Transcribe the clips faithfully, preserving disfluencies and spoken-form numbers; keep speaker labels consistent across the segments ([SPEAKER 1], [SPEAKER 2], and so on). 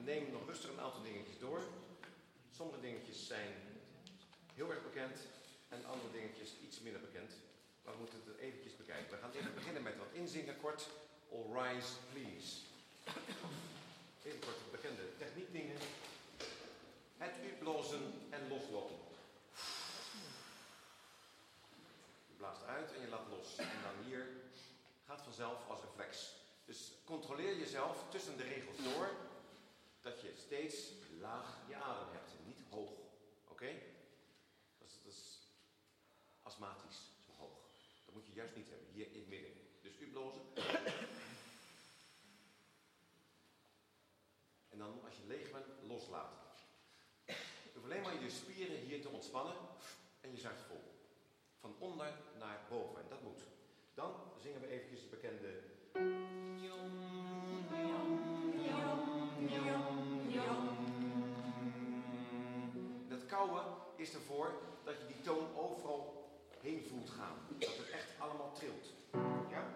[SPEAKER 1] neem nog rustig een aantal dingetjes door. Sommige dingetjes zijn heel erg bekend en andere dingetjes iets minder bekend. Maar we moeten het eventjes bekijken. We gaan even beginnen met wat inzingen kort. All rise, please. Even kort de bekende techniekdingen. Het uitblazen en loslaten. Je blaast uit en je laat los. En dan hier gaat vanzelf als reflex. Dus controleer jezelf tussen de regels door dat je steeds laag je adem hebt. Niet hoog. Oké? Okay? Dat, dat is astmatisch. Zo hoog. Dat moet je juist niet hebben. Hier in het midden. Dus uitblazen. En dan als je leeg bent, loslaten. Je hoeft alleen maar je spieren hier te ontspannen en je zuigt vol. Van onder naar boven. En dat moet. Dan zingen we eventjes de bekende... Dat kauwen is ervoor dat je die toon overal heen voelt gaan. Dat het echt allemaal trilt. Ja?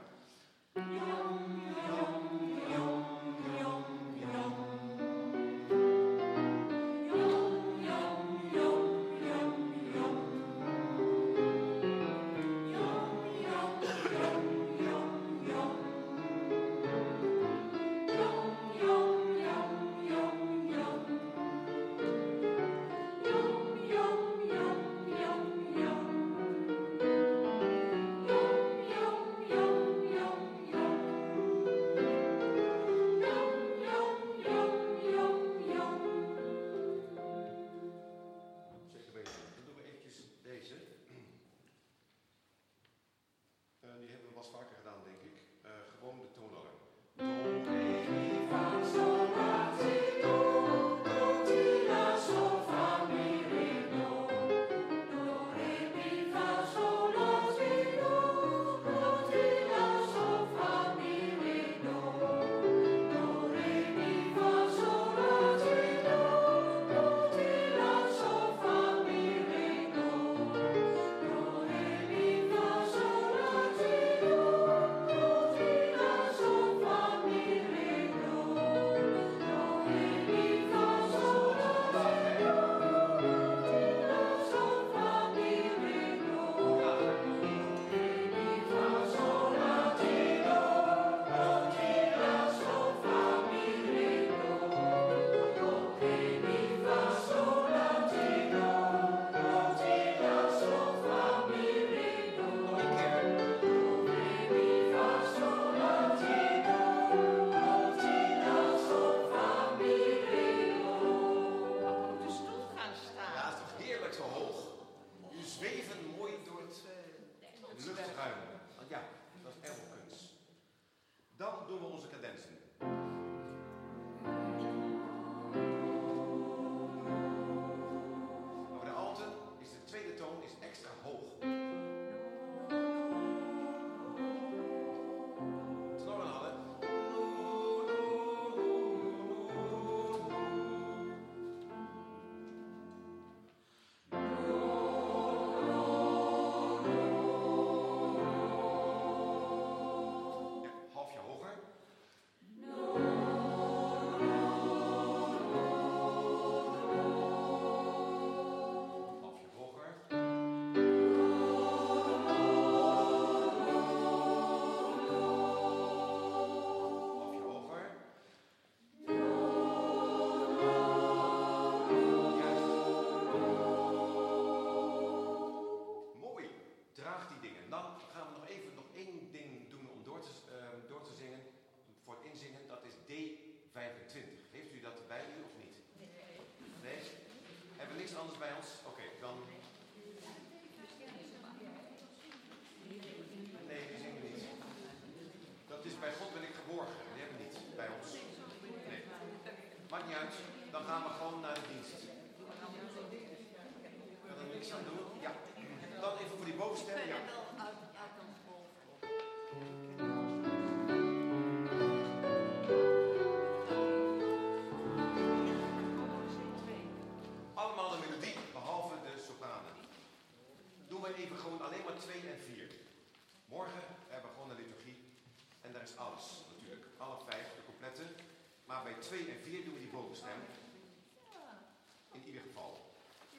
[SPEAKER 1] bij twee en vier doen we die bovenstem. In ieder geval.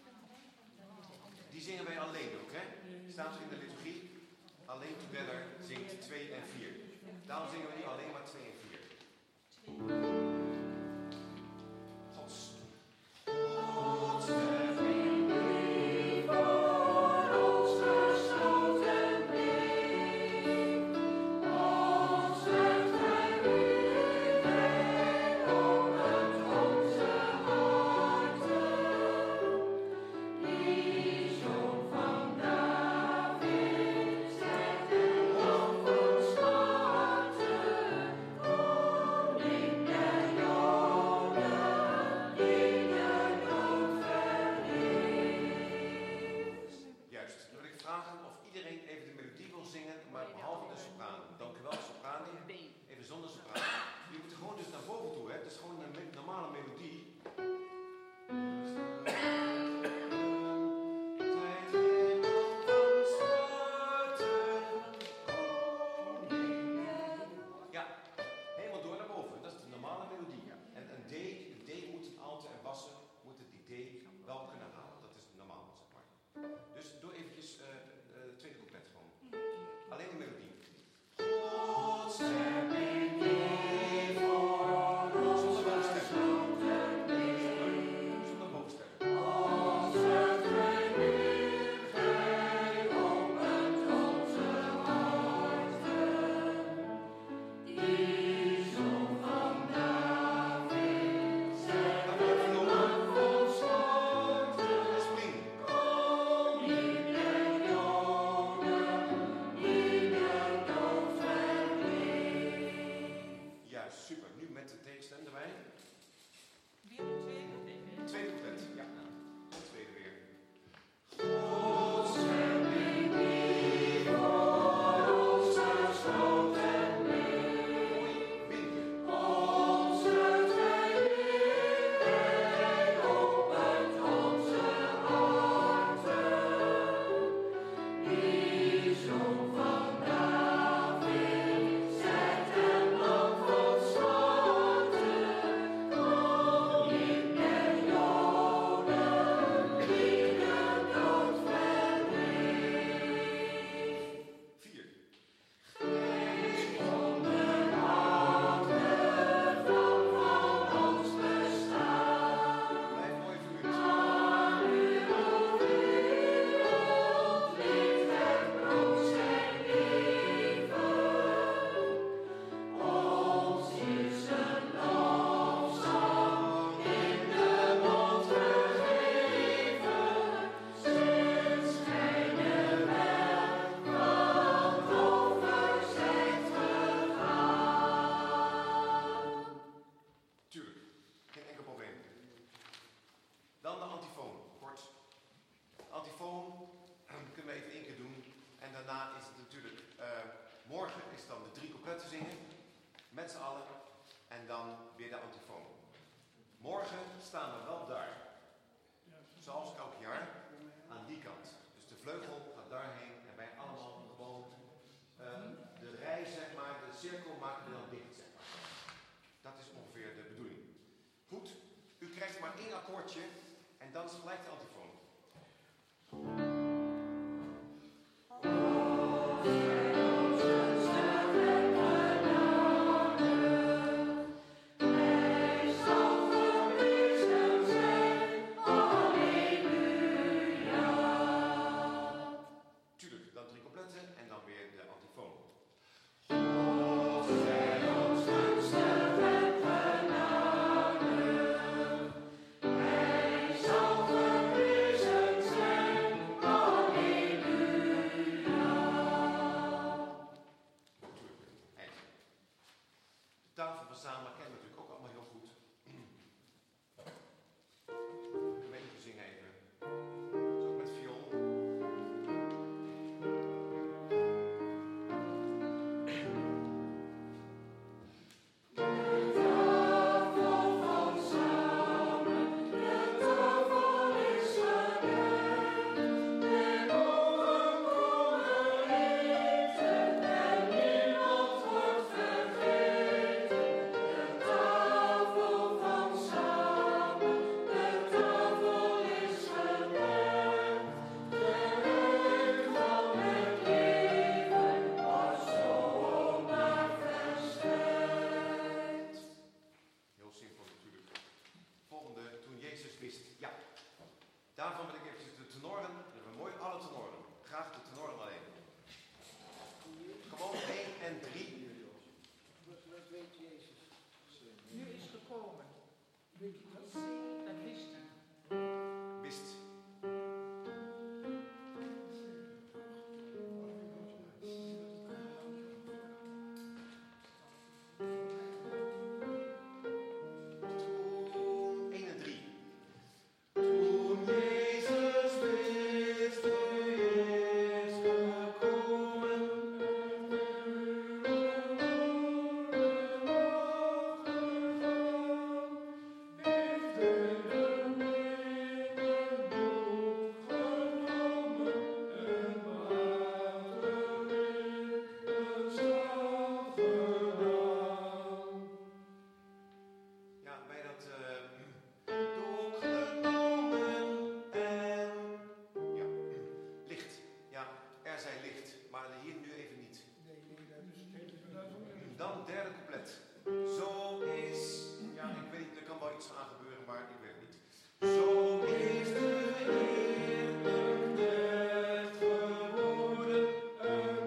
[SPEAKER 1] Die zingen wij alleen ook, hè? Staat er in de liturgie. Alleen together zingt twee en vier. Daarom zingen we niet alleen maar twee en vier. Gods. Gods en dan is gelijk de antifoon.
[SPEAKER 2] Thank you. Dat wist hij.
[SPEAKER 1] Wist. één en drie. Toen Jezus wist, hij is gekomen. Ja, bij dat eh doek genomen en ja, licht. Ja, er zijn licht, maar hier nu even niet. Dan derde couplet. Zo is, ja, ik weet niet, er kan wel iets aan gebeuren, maar ik weet het niet. Zo is de Heer een knecht geworden, een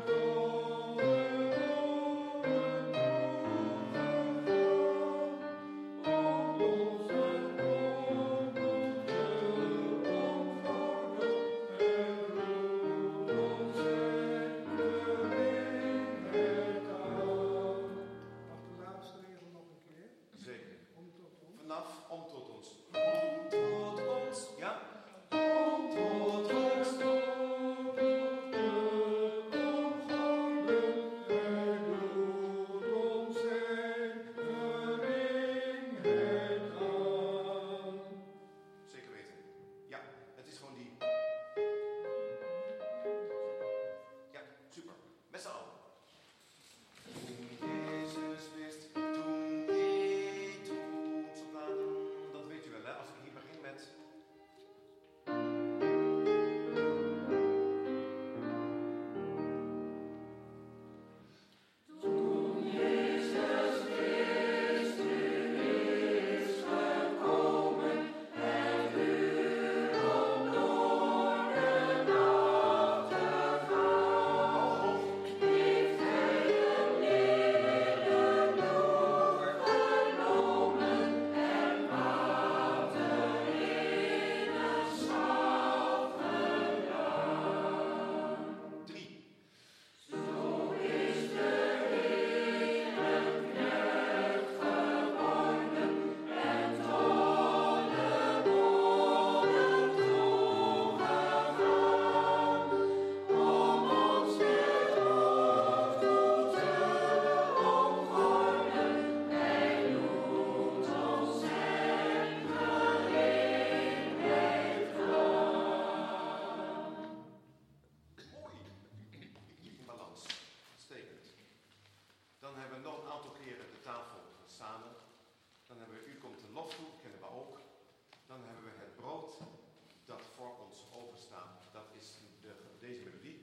[SPEAKER 1] zeker. Vanaf om tot ons. Om tot ons, ja. Om tot ons. Zeker weten. Ja, het is gewoon die. Ja, super. Met z'n allen. Toen Jezus wist, toen die, toen soldaten, dat weet u wel, hè? Als ik hier begin met. Toen Jezus wist, u is gekomen, het uur om door de nacht te gaan, heeft hij een lille doek genomen en water in een schaal gedaan. Drie. Zo is de Heer een knecht geworden en tot de boden toegegaan, om ons met hoofd toe te omvormen. Hij doet ons zijn gelegenheid gaan. Mooi. In balans. Uitstekend. Dan hebben we nog een aantal keren de tafel samen. Dan hebben we U komt de lof toe, kennen we ook. Dan hebben we het brood dat voor ons openstaat. Dat is de, deze melodie.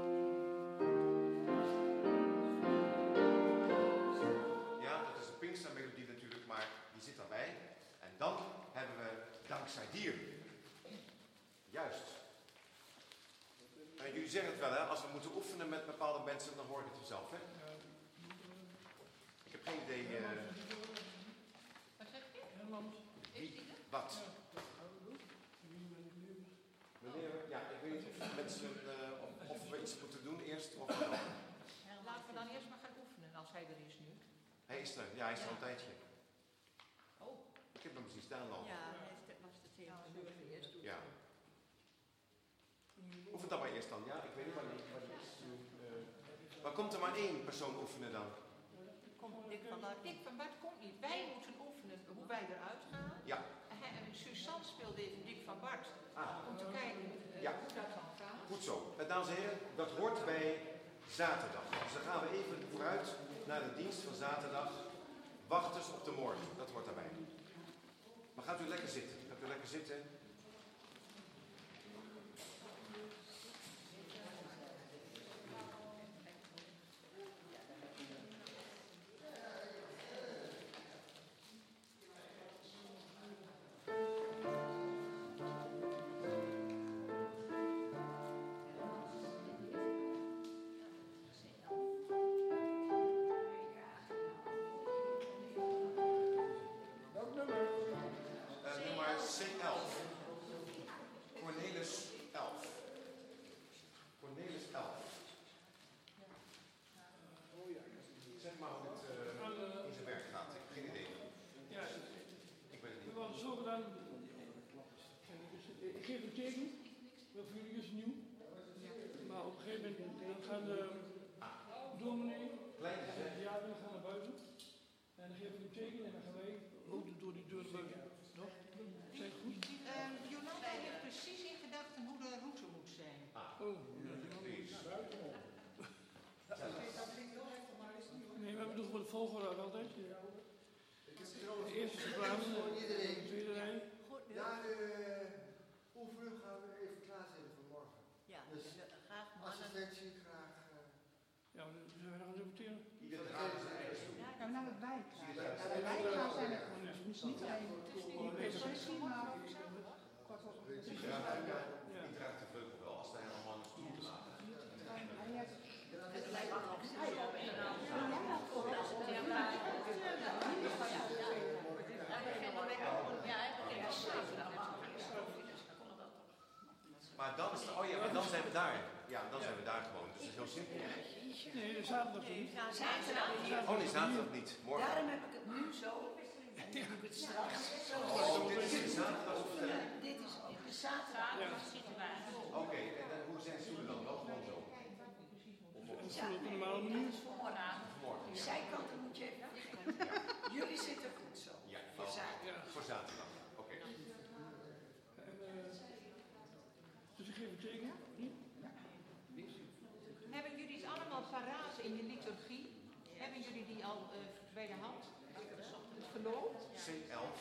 [SPEAKER 1] Ja, dat is een Pinkstermelodie natuurlijk, maar die zit daarbij. En dan hebben we dankzij dier. Juist. En jullie zeggen het wel, hè? Als we moeten oefenen met bepaalde mensen, dan hoor ik het vanzelf, hè? Ik heb geen idee. eh,
[SPEAKER 2] Wat zeg je? Is die er?
[SPEAKER 1] wat? Meneer, ja, ik weet niet of mensen, eh, of, of we iets moeten doen eerst. Of wat dan.
[SPEAKER 2] Laten we dan eerst maar gaan oefenen als hij er is nu.
[SPEAKER 1] Hij is er, ja, hij is er al een tijdje.
[SPEAKER 2] Oh.
[SPEAKER 1] Ik heb hem zien staan al.
[SPEAKER 3] Ja, hij is- was de tweede.
[SPEAKER 2] Nou, zullen we eerst doen.
[SPEAKER 1] Ja. Oefen dat maar eerst dan, ja? Ik weet niet wanneer wat het is. eh, Maar komt er maar één persoon oefenen dan?
[SPEAKER 3] Komt Dick van Bart.
[SPEAKER 2] Dick van Bart komt niet. Wij moeten oefenen hoe wij eruit gaan.
[SPEAKER 1] Ja.
[SPEAKER 2] Hij- en Suzanne speelde even Dick van Bart.
[SPEAKER 1] Ah,
[SPEAKER 2] Om te kijken eh,
[SPEAKER 1] Ja.
[SPEAKER 2] hoe dat dan gaat.
[SPEAKER 1] goed zo. Eh, dames en heren, dat hoort bij zaterdag. Dus dan gaan we even vooruit naar de dienst van zaterdag. Wachters op de morgen, dat hoort daarbij. Maar gaat u lekker zitten. Gaat u lekker zitten.
[SPEAKER 4] Welk nummer? vergeten. Wel voor jullie is het nieuw. Maar op een gegeven moment dan gaan de dominee en de jaren gaan naar buiten. En dan geven we een teken en dan gaan wij ook door die deur naar buiten. Toch? Zeg het goed?
[SPEAKER 3] Uh, Jolanda heeft precies in gedachten hoe de route moet zijn.
[SPEAKER 4] Oh, ja. Nee, we hebben toch wel de volgorde altijd. De eerste plaats, de tweede rij.
[SPEAKER 5] Ja, de oefening gaan we even klaarzetten voor morgen.
[SPEAKER 3] Ja,
[SPEAKER 5] Dus
[SPEAKER 3] graag mannen.
[SPEAKER 5] assistentie graag. Uh,
[SPEAKER 4] Ja, dan zijn we nog aan het repeteren.
[SPEAKER 1] Iedereen gaat zijn eigen stoel.
[SPEAKER 6] Ja, nou dat wij klaar zijn. Nou, dat wij klaar zijn, dus niet alleen de sessie, maar kortom.
[SPEAKER 1] Die draagt de vleugel wel als hij allemaal een stoel draagt.
[SPEAKER 3] Het lijkt me ook
[SPEAKER 1] Maar dan, is de, oh ja, maar dan zijn we daar. Ja, dan zijn we daar gewoon. Dus het is heel simpel.
[SPEAKER 4] Nee, de zaterdag niet.
[SPEAKER 1] Oh nee, zaterdag niet. Morgen.
[SPEAKER 7] Daarom heb ik het nu zo. En nu doe ik het straks.
[SPEAKER 1] Oh, dit is de zaterdag of de...
[SPEAKER 7] Dit is de zaterdag.
[SPEAKER 1] Oké, okay, en dan, hoe zijn stoelen dan? Wel gewoon zo? Of
[SPEAKER 4] Ja, op een normale manier.
[SPEAKER 1] morgen?
[SPEAKER 7] De zijkanten moet je even vergeten. Jullie zitten goed zo.
[SPEAKER 1] Ja,
[SPEAKER 7] Voor
[SPEAKER 1] wel.
[SPEAKER 7] zaterdag.
[SPEAKER 1] Voor zaterdag. Oké. Okay.
[SPEAKER 4] Dus ik geef een teken.
[SPEAKER 3] Hebben jullie het allemaal paraat in je liturgie? Hebben jullie die al uh, bij de hand? Het verloop?
[SPEAKER 1] C elf.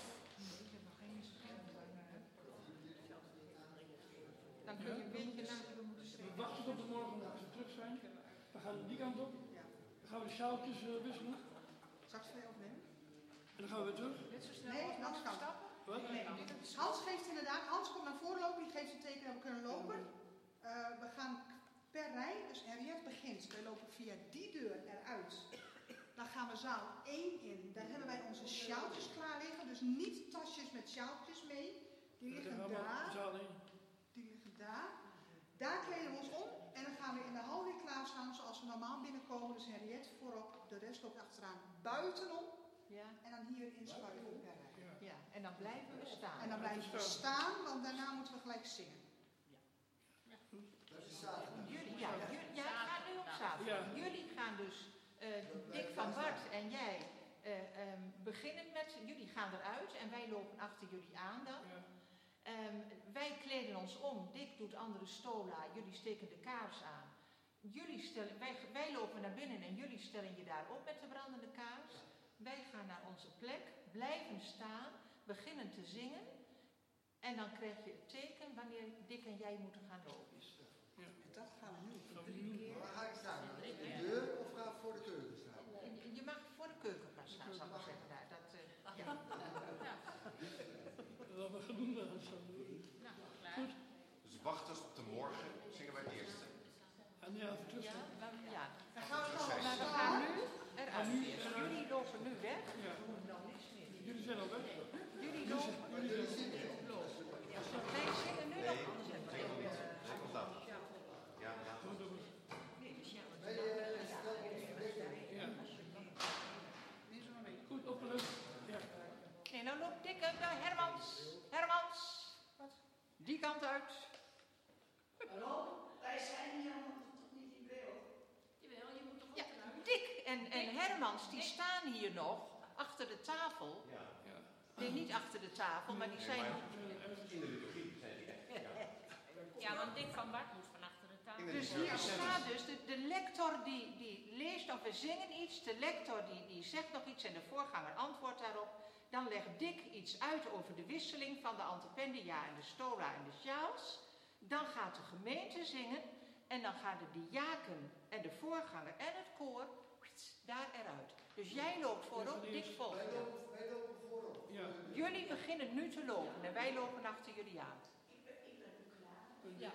[SPEAKER 3] Dan kun je een beetje naar...
[SPEAKER 4] We wachten tot de morgen als we terug zijn. We gaan die kant op. Dan gaan we de sjaaltjes uh, wisselen.
[SPEAKER 6] Straks twee opnemen?
[SPEAKER 4] En dan gaan we weer terug.
[SPEAKER 6] Nee, Hans kan.
[SPEAKER 4] Wat?
[SPEAKER 6] Nee. Hans geeft inderdaad, Hans komt naar voren lopen, die geeft een teken dat we kunnen lopen. Uh, we gaan per rij, dus Henriette begint. Wij lopen via die deur eruit. Dan gaan we zaal één in. Daar hebben wij onze sjaaltjes klaar liggen. Dus niet tasjes met sjaaltjes mee. Die liggen daar. Die liggen daar. Daar kleden we ons om. En dan gaan we in de hal weer klaarstaan zoals we normaal binnenkomen. Dus Henriette voorop, de rest loopt achteraan buitenom.
[SPEAKER 3] Ja.
[SPEAKER 6] En dan hier inschuiven per rij.
[SPEAKER 3] Ja, en dan blijven we staan.
[SPEAKER 6] En dan blijven we staan, want daarna moeten we gelijk zingen.
[SPEAKER 5] Dat is zaterdag.
[SPEAKER 3] Jullie, ja, jullie, ja, het gaat nu om zaterdag.
[SPEAKER 4] Ja.
[SPEAKER 3] Jullie gaan dus, uh, Dick van Bart en jij, uh, um, beginnen met, jullie gaan eruit en wij lopen achter jullie aan dan. Um, wij kleden ons om, Dick doet andere stola, jullie steken de kaars aan. Jullie stellen, wij, wij lopen naar binnen en jullie stellen je daar op met de brandende kaars. Wij gaan naar onze plek, blijven staan, beginnen te zingen. En dan krijg je het teken wanneer Dick en jij moeten gaan lopen.
[SPEAKER 4] Ja.
[SPEAKER 6] Dat gaan we nu.
[SPEAKER 5] Waar ga ik staan? De deur of ga ik voor de keuken staan?
[SPEAKER 3] Je, je mag voor de keukenpas staan, zal ik maar zeggen. Daar. Dat, uh, ja. Ja.
[SPEAKER 4] Wat we gaan doen dan. Goed.
[SPEAKER 1] Dus wachters op de morgen zingen wij het eerste.
[SPEAKER 4] En ja, even terug.
[SPEAKER 3] Ja, maar, ja.
[SPEAKER 6] Dan gaan we
[SPEAKER 3] Maar
[SPEAKER 6] dan
[SPEAKER 3] we gaan nu eruit. Jullie lopen nu weg.
[SPEAKER 4] Ja. Jullie zijn al weg.
[SPEAKER 3] Jullie lopen.
[SPEAKER 4] Jullie zijn al weg.
[SPEAKER 3] Wij zingen nu
[SPEAKER 1] Nee,
[SPEAKER 3] nog.
[SPEAKER 1] nee, nog niet. Nee, komt dat. Ja, ja.
[SPEAKER 5] Wij uh, stellen ons verdekken.
[SPEAKER 4] Ja. Goed, opgelucht. Ja.
[SPEAKER 3] Nee, nou loopt Dick en uh, Hermans. Hermans. Wat? Die kant uit.
[SPEAKER 7] Hallo? Wij zijn hier allemaal toch niet in beeld?
[SPEAKER 2] Jawel, je moet toch
[SPEAKER 3] Ja,
[SPEAKER 2] ook
[SPEAKER 3] Dick en, en Hermans die staan hier nog achter de tafel.
[SPEAKER 1] Ja.
[SPEAKER 3] Nee, niet achter de tafel, maar die
[SPEAKER 1] Nee,
[SPEAKER 3] zijn...
[SPEAKER 1] maar in de liturgie zijn die echt. Ja.
[SPEAKER 2] Ja, want Dick van Bart moet van achter de tafel.
[SPEAKER 1] In de
[SPEAKER 3] Dus
[SPEAKER 1] liturgie
[SPEAKER 3] hier
[SPEAKER 1] zijn
[SPEAKER 3] staat dus, de, de lector die, die leest of we zingen iets, de lector die, die zegt nog iets en de voorganger antwoordt daarop. Dan legt Dick iets uit over de wisseling van de antipendia en de stola en de sjaals. Dan gaat de gemeente zingen en dan gaan de diaken en de voorganger en het koor daar eruit. Dus jij loopt voorop, Dick volgt.
[SPEAKER 5] Wij lopen, wij lopen voorop.
[SPEAKER 4] Ja.
[SPEAKER 3] Jullie beginnen nu te lopen en wij lopen achter jullie aan.
[SPEAKER 2] Ja.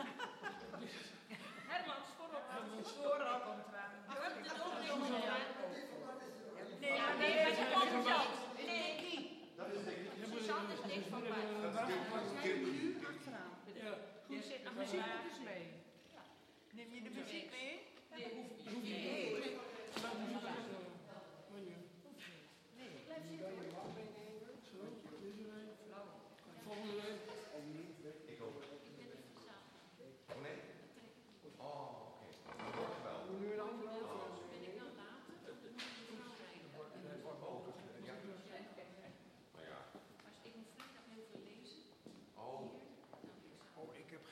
[SPEAKER 2] Hermans, voorop. Voorop. De dominee moet eraan. Nee, ja, nee, maar je komt zelf. Nee, die.
[SPEAKER 1] Dat is denk ik.
[SPEAKER 2] Suzanne is Dick van Bart.
[SPEAKER 1] Dat is
[SPEAKER 6] Nu achteraan.
[SPEAKER 4] Ja.
[SPEAKER 2] Je zit nog
[SPEAKER 3] Muziek
[SPEAKER 2] maar.
[SPEAKER 3] moet dus mee. Neem je de muziek mee?
[SPEAKER 2] Nee, hoeft niet.
[SPEAKER 3] Nee.
[SPEAKER 4] Laat muziek luisteren. Zo, deze week. Volgende week.
[SPEAKER 1] Ik ook.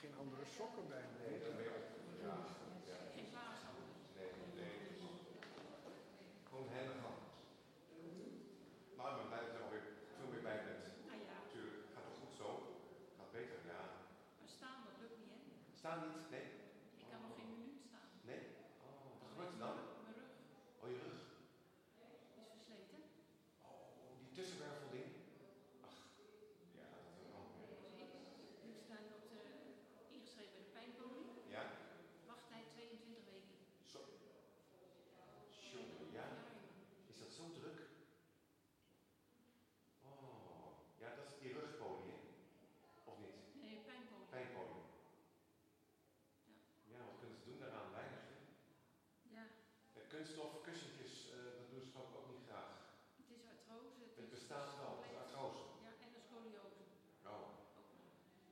[SPEAKER 5] geen andere sokken bij me.
[SPEAKER 1] Nee, dat ben je op. Ja, ja.
[SPEAKER 2] Geen blazen.
[SPEAKER 1] Nee, nee. Gewoon helemaal gaan. Maar ik ben blij dat je er alweer veel meer bij bent.
[SPEAKER 2] Ah ja,
[SPEAKER 1] Natuurlijk, gaat toch goed zo? Gaat beter, ja.
[SPEAKER 2] maar staan, dat lukt niet, hè?
[SPEAKER 1] Staan niet? Nee?
[SPEAKER 2] Ik kan nog geen minuut staan.
[SPEAKER 1] Nee? Oh, wat gebeurt er dan?
[SPEAKER 2] Mijn rug
[SPEAKER 1] Oh, je rug.
[SPEAKER 2] is versleten.
[SPEAKER 1] Oh, die tussenwervelding. Ach, ja, dat is wel.
[SPEAKER 2] Dus ik, ik sta op de, ingeschreven bij de pijnpolie.
[SPEAKER 1] Ja?
[SPEAKER 2] Wachttijd tweeëntwintig weken.
[SPEAKER 1] Zo. Jongen, ja. Is dat zo druk? Oh, ja, dat is die rugpolie, hè? Of niet?
[SPEAKER 2] Nee, pijnpolie.
[SPEAKER 1] Pijnpolie.
[SPEAKER 2] Ja.
[SPEAKER 1] Ja, wat kunnen ze doen daaraan? Weinig. hè?
[SPEAKER 2] Ja,
[SPEAKER 1] Eh, Kunststof, kussentjes, eh, dat doen ze geloof ik ook niet graag.
[SPEAKER 2] het is artrose.
[SPEAKER 1] Het
[SPEAKER 2] is
[SPEAKER 1] bestaat wel, het is artrose.
[SPEAKER 2] Ja, en de scoliose.
[SPEAKER 1] Oh,
[SPEAKER 2] Ook nog.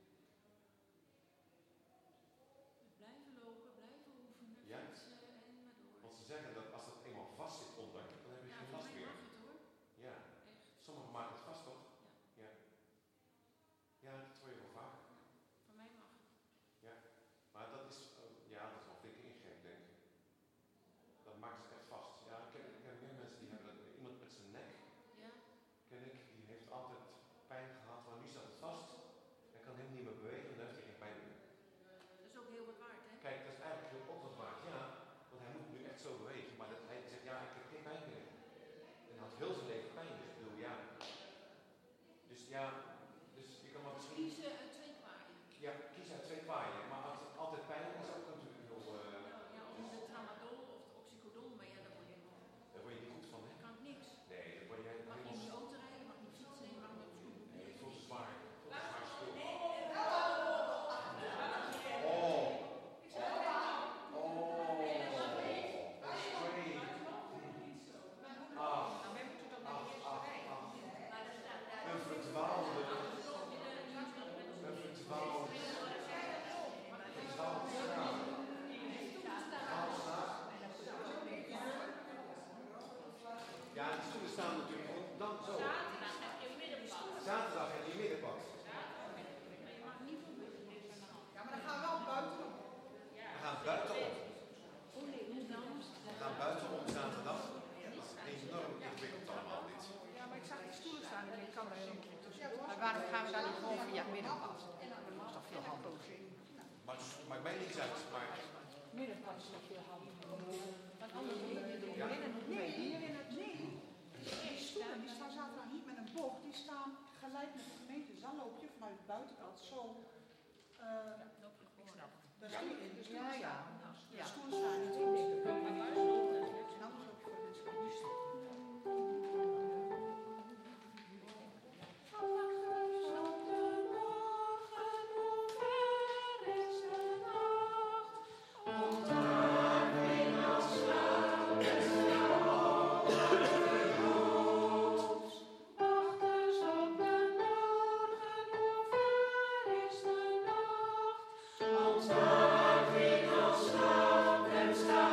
[SPEAKER 2] Blijven lopen, blijven oefenen,
[SPEAKER 1] Ja.
[SPEAKER 2] fietsen en maar door.
[SPEAKER 1] want ze zeggen dat als dat eenmaal vast zit onder, dan heb je
[SPEAKER 2] Ja,
[SPEAKER 1] geen
[SPEAKER 2] voor
[SPEAKER 1] last
[SPEAKER 2] mij
[SPEAKER 1] meer.
[SPEAKER 2] mag het hoor.
[SPEAKER 1] Ja,
[SPEAKER 2] Echt.
[SPEAKER 1] sommigen maken het vast toch? Ja. Ja, dat hoor je wel vaak.
[SPEAKER 2] Voor mij mag het.
[SPEAKER 1] Maar dat is, eh, ja, dat is wel een flinke ingreep, denk ik. Dat maakt het echt vast. Ja, ik ken, ik ken meer mensen die hebben dat. Iemand met zijn nek,
[SPEAKER 2] Ja,
[SPEAKER 1] ken ik, die heeft altijd pijn gehad, maar nu staat het vast. Hij kan helemaal niet meer bewegen, dan heeft hij geen pijn meer.
[SPEAKER 2] dat is ook heel wat waard, hè?
[SPEAKER 1] Kijk, dat is eigenlijk heel ook wat waard, ja. Want hij moet nu echt zo bewegen, maar dat, hij zegt, ja, ik heb geen pijn meer. En hij had heel zijn leven pijn, dus ik bedoel, ja. Dus ja, dus je kan maar misschien...
[SPEAKER 2] Kiezen uit twee kwaaien.
[SPEAKER 1] Ja, kies uit twee paaien, maar als het altijd pijn is ook natuurlijk heel... eh,
[SPEAKER 2] Ja, of de tramadol of de oxycodon, maar ja, daar word je,
[SPEAKER 1] daar word je niet goed van, hè?
[SPEAKER 2] daar kan ik niks.
[SPEAKER 1] Nee, daar word jij
[SPEAKER 2] Je mag niet in
[SPEAKER 1] helemaal...
[SPEAKER 2] die auto rijden, je mag niet fietsen, je mag niet op school.
[SPEAKER 1] Nee, ik voel het zwaar. Ik voel het zwaar spul. Oh. Ja, die stoelen staan natuurlijk gewoon dan zo.
[SPEAKER 2] Zaterdag heb je middenpad.
[SPEAKER 1] Zaterdag heb je middenpad.
[SPEAKER 2] Maar je mag niet op
[SPEAKER 6] Ja, maar dan gaan we wel buiten.
[SPEAKER 1] We gaan buitenom.
[SPEAKER 2] Oh nee, hoe dan?
[SPEAKER 1] We gaan buitenom zaterdag. Dat is enorm ingewikkeld allemaal dit.
[SPEAKER 6] Ja, maar ik zag die stoelen staan en ik kan er helemaal niet tussen.
[SPEAKER 3] Maar waarom gaan we dan niet gewoon via het middenpad? Dat is toch veel handiger.
[SPEAKER 1] Maar maakt mij niks uit. Maar
[SPEAKER 6] Middenpad is nog veel handiger.
[SPEAKER 3] Want anders moet je er
[SPEAKER 1] Ja.
[SPEAKER 3] binnen nog
[SPEAKER 6] Nee,
[SPEAKER 3] twee
[SPEAKER 6] hier
[SPEAKER 3] dieren.
[SPEAKER 6] in het nee. Die stoelen die staan zaterdag niet met een bocht. Die staan gelijk met de gemeente. Dus dan loop je vanuit het buitenkant zo. Uh, daar zie je in. Dus
[SPEAKER 3] Ja, ja.
[SPEAKER 6] De
[SPEAKER 3] Ja.
[SPEAKER 6] stoelen staan niet in. En anders loop je voor de stoelen.
[SPEAKER 7] Als daar weer als slaap en staat.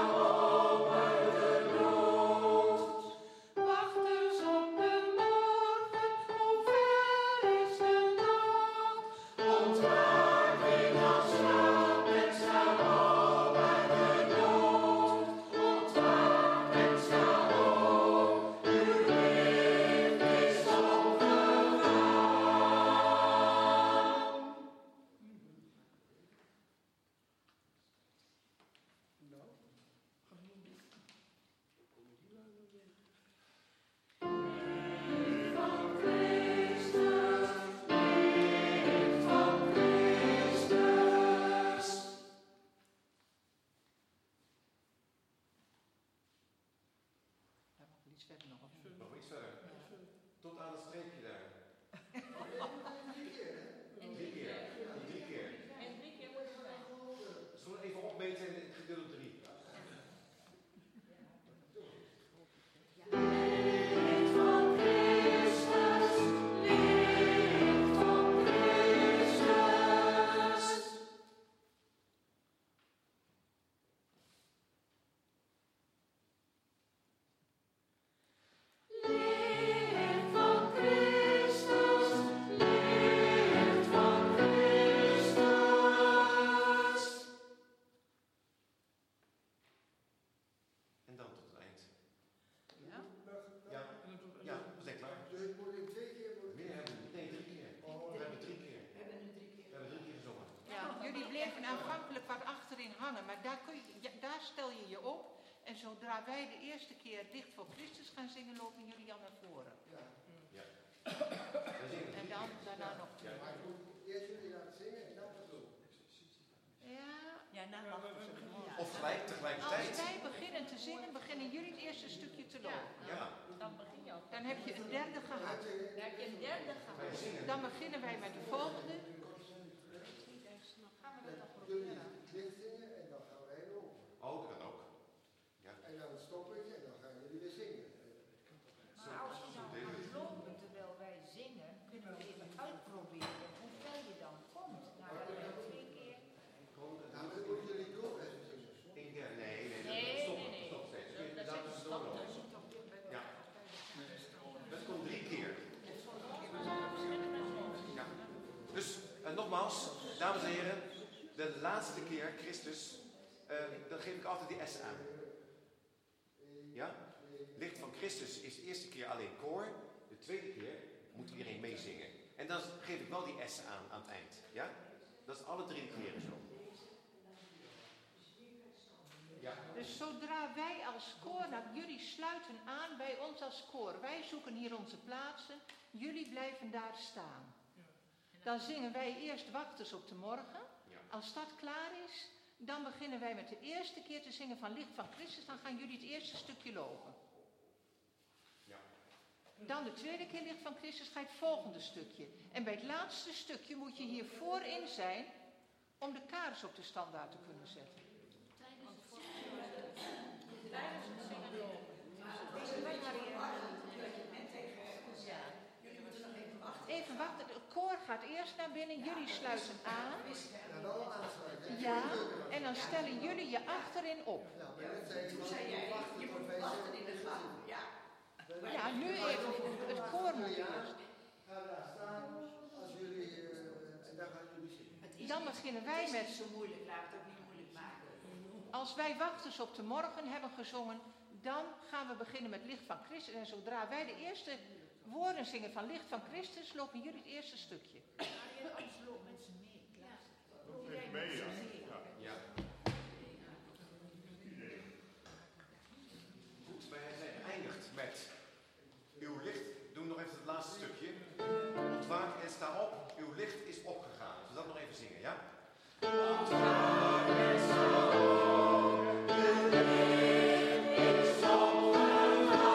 [SPEAKER 3] blijven aanvankelijk wat achterin hangen, maar daar, kun je, ja, daar stel je je op. En zodra wij de eerste keer Dicht voor Christus gaan zingen, lopen jullie al naar voren.
[SPEAKER 5] Ja.
[SPEAKER 1] Ja.
[SPEAKER 3] En dan daarna nog.
[SPEAKER 1] Ja.
[SPEAKER 5] Maar ik moet eerst jullie laten zingen en dan pas doen.
[SPEAKER 3] Ja.
[SPEAKER 2] Ja, nou wachten ze. Ja.
[SPEAKER 1] Of gelijk tegelijkertijd.
[SPEAKER 3] Als wij beginnen te zingen, beginnen jullie het eerste stukje te lopen.
[SPEAKER 1] Ja.
[SPEAKER 2] Dan begin je ook.
[SPEAKER 3] Dan heb je een derde gehad.
[SPEAKER 2] Dan heb je een derde gehad.
[SPEAKER 3] Dan beginnen wij met de volgende.
[SPEAKER 2] Gaan we dat dan
[SPEAKER 5] Jullie
[SPEAKER 2] proberen?
[SPEAKER 5] licht zingen en dan gaan wij lopen.
[SPEAKER 1] Oh, dat kan ook. Ja.
[SPEAKER 5] En dan stop ik en dan gaan jullie weer zingen.
[SPEAKER 8] Maar als je nou gaat lopen terwijl wij zingen, kunnen we even uitproberen hoe ver je dan komt. Nou, dat hebben we twee keer.
[SPEAKER 5] Nou, dat moeten jullie door, hè, zingen.
[SPEAKER 1] Eén keer, nee, nee,
[SPEAKER 2] Nee,
[SPEAKER 1] nee, stop,
[SPEAKER 2] nee, nee.
[SPEAKER 1] stop steeds.
[SPEAKER 2] Dat- dat
[SPEAKER 1] Dat
[SPEAKER 2] is
[SPEAKER 1] is
[SPEAKER 2] stop
[SPEAKER 1] doorlopen.
[SPEAKER 2] dus.
[SPEAKER 1] Ja. Dat komt drie keer. Ja. Dus uh, nogmaals, dames en heren, de laatste keer Christus, uh, dan geef ik altijd die S aan. Ja? Licht van Christus is de eerste keer alleen koor, de tweede keer moet iedereen meezingen. En dan geef ik wel die S aan aan het eind. Ja? Dat is alle drie keren zo. Ja.
[SPEAKER 3] Dus zodra wij als koor, nou, jullie sluiten aan bij ons als koor. Wij zoeken hier onze plaatsen, jullie blijven daar staan. Dan zingen wij eerst Wachters op de morgen.
[SPEAKER 1] Ja.
[SPEAKER 3] Als dat klaar is, dan beginnen wij met de eerste keer te zingen van Licht van Christus. Dan gaan jullie het eerste stukje lopen.
[SPEAKER 1] Ja.
[SPEAKER 3] Dan de tweede keer Licht van Christus ga je het volgende stukje. En bij het laatste stukje moet je hier voorin zijn om de kaars op de standaard te kunnen zetten.
[SPEAKER 2] Tijdens het zingen lopen.
[SPEAKER 3] Even wachten, de koor gaat eerst naar binnen, jullie sluiten aan.
[SPEAKER 5] Ja, wel aansluiten.
[SPEAKER 3] Ja, en dan stellen jullie je achterin op.
[SPEAKER 5] Ja, maar net zei je, zei jij, je moet wachten in de gang. Ja.
[SPEAKER 3] Ja, nu even, het koor moet eerst.
[SPEAKER 5] Ga daar staan als jullie, uh, en dan gaan jullie zingen.
[SPEAKER 3] Dan beginnen wij
[SPEAKER 7] Het is
[SPEAKER 3] met,
[SPEAKER 7] niet zo moeilijk, laat het ook niet moeilijk maken.
[SPEAKER 3] als wij Wachters op de morgen hebben gezongen, dan gaan we beginnen met Licht van Christus. En zodra wij de eerste woorden zingen van Licht van Christus, lopen jullie het eerste stukje.
[SPEAKER 8] Anders lopen mensen mee. Klaas.
[SPEAKER 9] Mee, ja.
[SPEAKER 1] Ja. Goed, wij zijn geëindigd met uw licht. Doe nog even het laatste stukje. Ontwaak en sta op. Uw licht is opgegaan. Zullen we dat nog even zingen, ja? Ontwaak en sta op. Uw licht is opgegaan.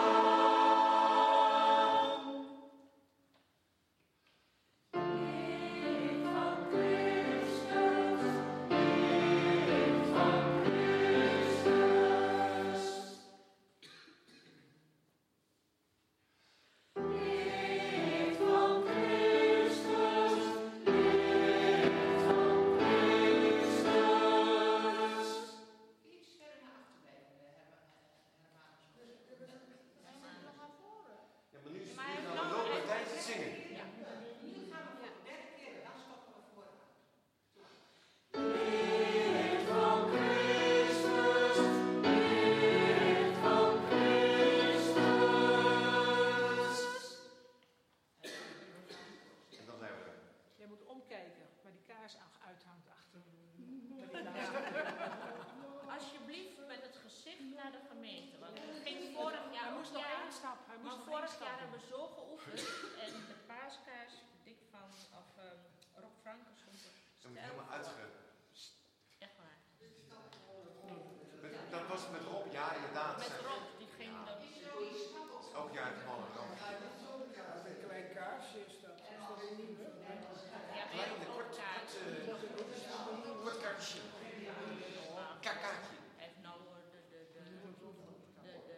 [SPEAKER 8] Licht van Christus, licht van Christus. Licht van Christus, licht van Christus. Iets verder naar achter blijven, nog naar voren.
[SPEAKER 1] Ja, maar nu is
[SPEAKER 2] Maar
[SPEAKER 1] het
[SPEAKER 2] hij
[SPEAKER 1] gaan
[SPEAKER 2] heeft
[SPEAKER 1] we
[SPEAKER 2] nog
[SPEAKER 1] lopen
[SPEAKER 2] even-
[SPEAKER 1] tijdens het zingen.
[SPEAKER 3] Nu gaan we voor de derde keer, dan stoppen we vooraan.
[SPEAKER 8] Licht van Christus, licht van Christus.
[SPEAKER 1] En dan zijn we er.
[SPEAKER 2] Je moet omkijken, waar die kaars uithangt achter. Alsjeblieft met het gezicht naar de gemeente. Want het ging vorig jaar
[SPEAKER 10] Hij moest
[SPEAKER 2] ook,
[SPEAKER 10] nog
[SPEAKER 2] ja,
[SPEAKER 10] één stap. Hij moest
[SPEAKER 2] maar
[SPEAKER 10] nog
[SPEAKER 2] vorig
[SPEAKER 10] één
[SPEAKER 2] jaar
[SPEAKER 10] stap
[SPEAKER 2] hebben we zo geoefend. En de paaskaars, Dick van, of um, Rob Franken stond er.
[SPEAKER 1] Dan moet je helemaal uitge...
[SPEAKER 2] Echt waar.
[SPEAKER 1] Met- Dat was het met Rob, ja inderdaad.
[SPEAKER 2] Met Rob, die ging dat.
[SPEAKER 1] Elk jaar het gewoon een ramp.
[SPEAKER 4] Als een klein kaarsje is dat. Is dat een nieuwe?
[SPEAKER 2] Ja,
[SPEAKER 1] Klein,
[SPEAKER 2] een
[SPEAKER 1] kort,
[SPEAKER 2] kaars.
[SPEAKER 1] kort, eh, kort kaartje. Kakaatje.
[SPEAKER 2] Hij heeft nou eh, de, de, de, de, de, de, de,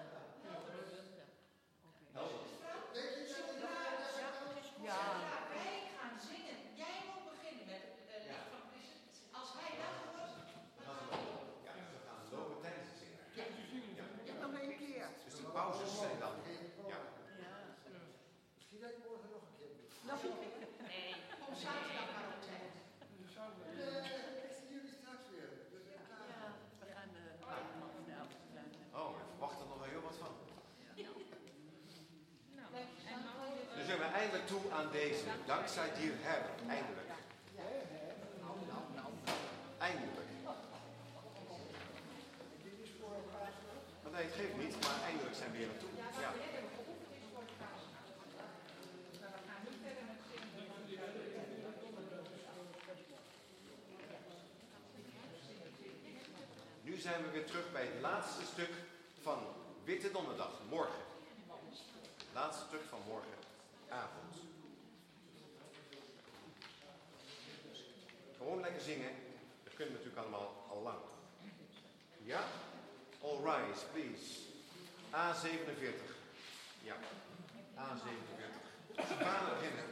[SPEAKER 3] Ja. Wij gaan zingen. Jij moet beginnen met uh, Licht van Christus. Als hij dat hoort, dan gaan we lopen.
[SPEAKER 1] Ja, we gaan lopen tijdens het zingen.
[SPEAKER 5] Ja, nog één keer.
[SPEAKER 1] Dus de pauzes zijn dan. Ja.
[SPEAKER 5] Misschien dat ik morgen nog een keer moet.
[SPEAKER 2] Nee.
[SPEAKER 3] Kom zaterdag maar op tijd.
[SPEAKER 5] Eh, ik zie jullie straks weer. Dus ik ga-
[SPEAKER 7] We gaan uh,
[SPEAKER 1] Oh, we verwachten er nog heel wat van.
[SPEAKER 2] Nou,
[SPEAKER 3] Blijf je
[SPEAKER 2] en
[SPEAKER 3] staan.
[SPEAKER 2] nou,
[SPEAKER 1] Nu zijn we eindelijk toe aan deze. Dankzij die hebben. Eindelijk.
[SPEAKER 4] Nou, nou, nou.
[SPEAKER 1] Nee, het geeft niet, maar eindelijk zijn we hier naartoe. Ja. Nu zijn we weer terug bij het laatste stuk van Witte Donderdag, morgen. Het laatste stuk van morgenavond. Gewoon lekker zingen, dat kunnen we natuurlijk allemaal al lang. Ja? All rise, please. A zevenenveertig. Ja, A zevenenveertig. We gaan beginnen.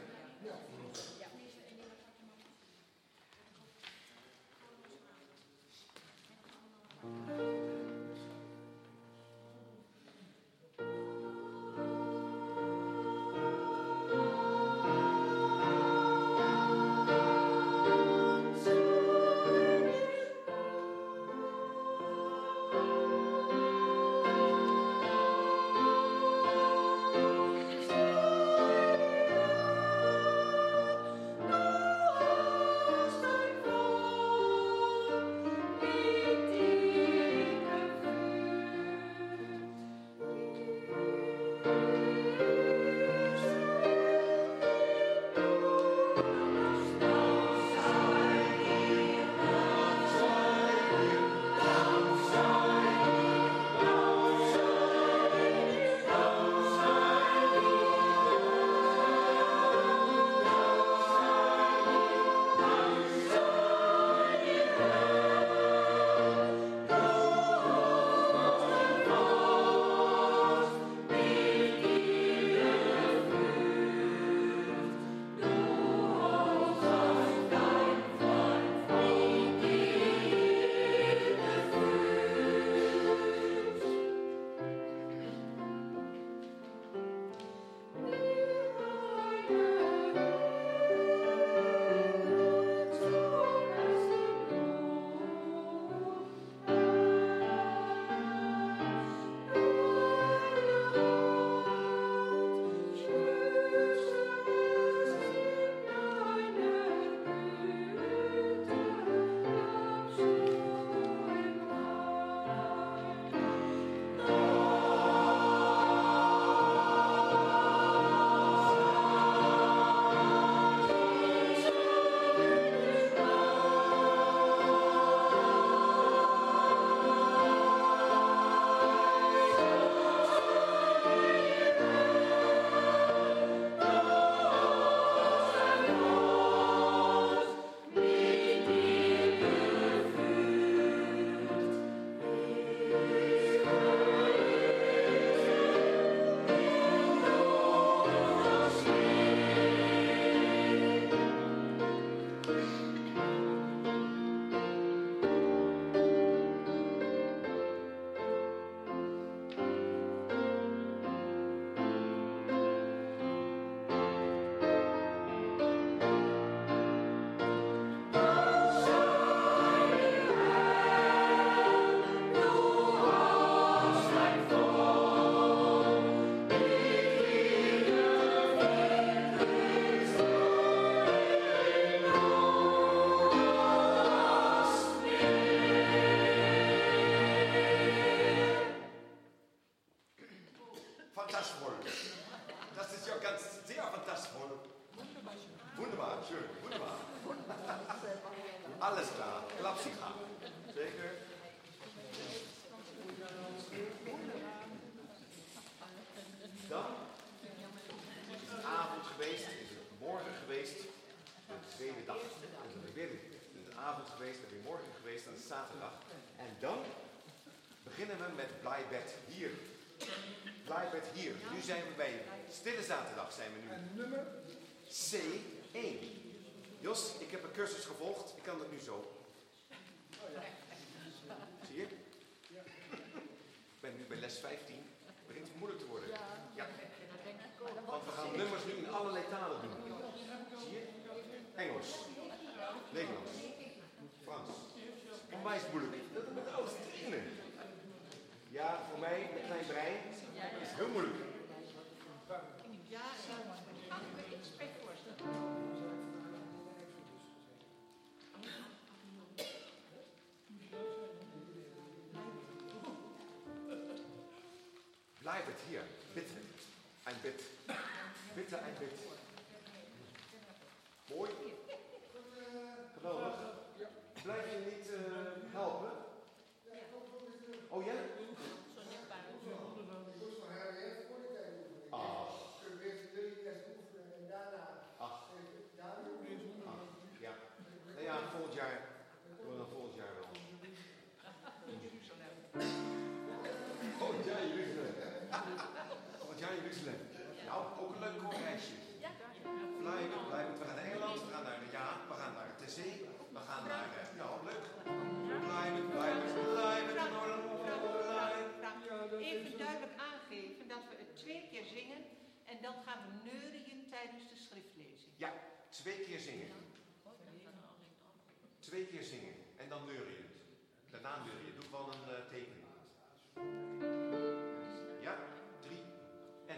[SPEAKER 1] Alles klar, klapsiga. Zeker. Dan is het avond geweest, is het morgen geweest, de tweede dag. Dus het is weer de avond geweest en weer morgen geweest, dan is het zaterdag. En dan beginnen we met Blijbed hier. Blijbed hier. Nu zijn we bij Stille Zaterdag, zijn we nu.
[SPEAKER 5] En nummer?
[SPEAKER 1] C één. Jos, ik heb een cursus gevolgd. Ik kan dat nu zo. Zie je? Ik ben nu bij les vijftien. Het begint moeilijk te worden. Ja. Want we gaan nummers nu in allerlei talen doen. Zie je? Engels. Nederlands. Frans. Onwijs moeilijk. Dat is met alles trainen. Ja, voor mij, een klein brein, is heel moeilijk.
[SPEAKER 3] Ja, daar kan ik me iets bij voorstellen.
[SPEAKER 1] bleibt hier. Bitte. Ein Bit. Bitte ein Bit. Mooi. Geweldig. Blijf je niet uh, helpen? Oh ja? Ah. Ach. Ja. Nou ja, volgend jaar. Doen we dan volgend jaar wel. Volgend jaar Jeruzalem. Volgend jaar Jeruzalem. Nou, ook een leuk koorreisje. Blijven, blijven. We gaan naar Engeland, we gaan naar de Ja, we gaan naar de Zee, we gaan naar, uh, nou leuk. Blijven, blijven, blijven, blijven.
[SPEAKER 3] Even duidelijk aangeven dat we het twee keer zingen en dan gaan we neurien tijdens de schriftlezing.
[SPEAKER 1] Ja, twee keer zingen. Twee keer zingen en dan neurien. Daarna neurien. Doe wel een uh, teken. Ja, drie en.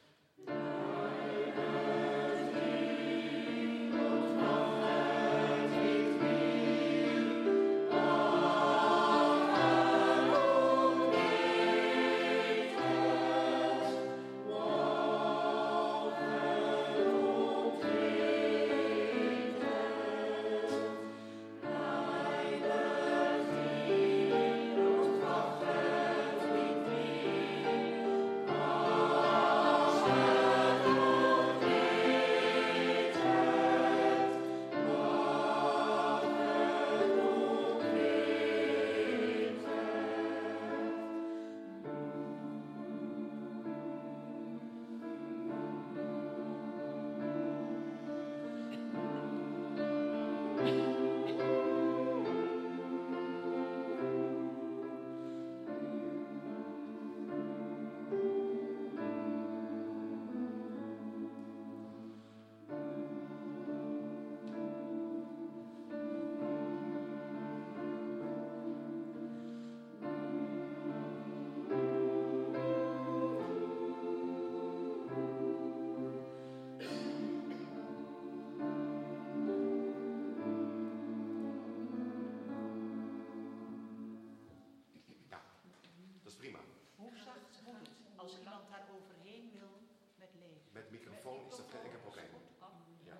[SPEAKER 1] Met microfoon is dat. Ik heb ook één. Ja.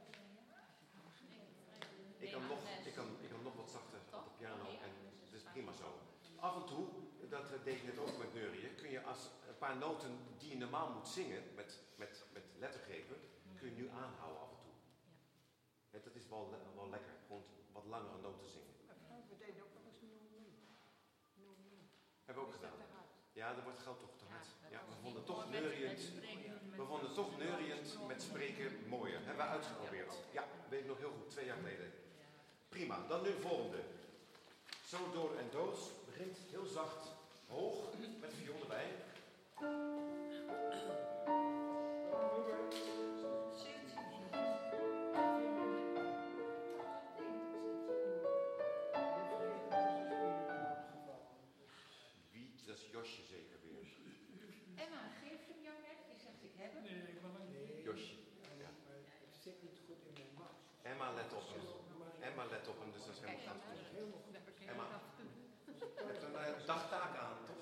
[SPEAKER 1] Ik kan nog, ik kan, ik kan nog wat zachter op de piano en het is prima zo. Af en toe, dat deed ik net ook met neurieën, kun je als een paar noten die je normaal moet zingen met, met, met lettergrepen, kun je nu aanhouden af en toe. Ja, dat is wel, wel lekker, gewoon wat langere noten zingen.
[SPEAKER 2] We deden ook nog eens nieuw.
[SPEAKER 1] Hebben we ook gedaan. Ja, dat wordt geld toch te hard. Ja, we vonden toch neuriënd. We vonden toch neuriënd met spreken mooier. Hebben we uitgeprobeerd. Ja, weet ik nog heel goed, twee jaar geleden. Prima, dan nu de volgende. Zo door en doos. Begint heel zacht, hoog, met viool erbij. Wie? Dat is Josje zeker weer.
[SPEAKER 3] Emma, geeft hem jou net? Je zegt ik heb hem.
[SPEAKER 4] Nee, ik wil hem niet.
[SPEAKER 1] Josje. Ja.
[SPEAKER 5] Ik zit niet goed in mijn maag.
[SPEAKER 1] Emma, let op hem. Emma, let op hem, dus dat is helemaal goed. Emma, je hebt een uh, dagtaak aan, toch?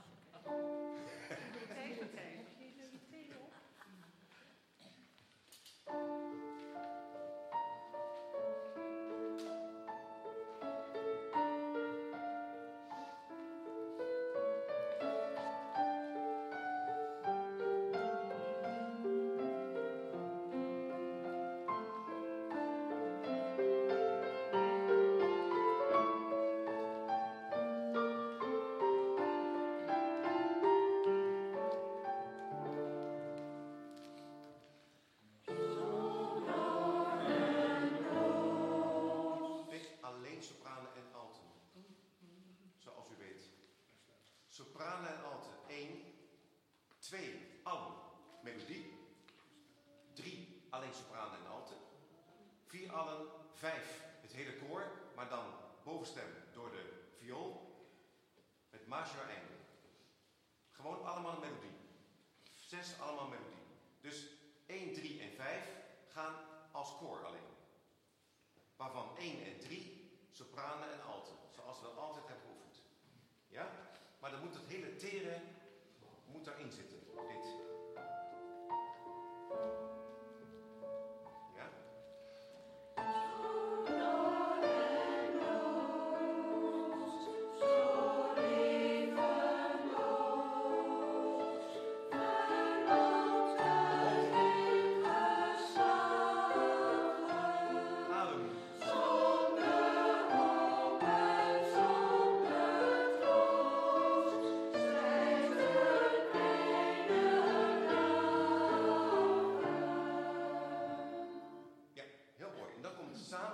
[SPEAKER 1] Sopranen en alten. één, twee, allen. Melodie. drie, alleen sopranen en alten. vier, allen. vijf, het hele koor, maar dan bovenstem door de viool. Het major einde. Gewoon allemaal melodie. zes, allemaal melodie. Dus één, drie en vijf gaan als koor alleen. Waarvan één en drie sopranen en alten. Zoals we altijd hebben geoefend. Ja? Maar dan moet het hele tere moet daarin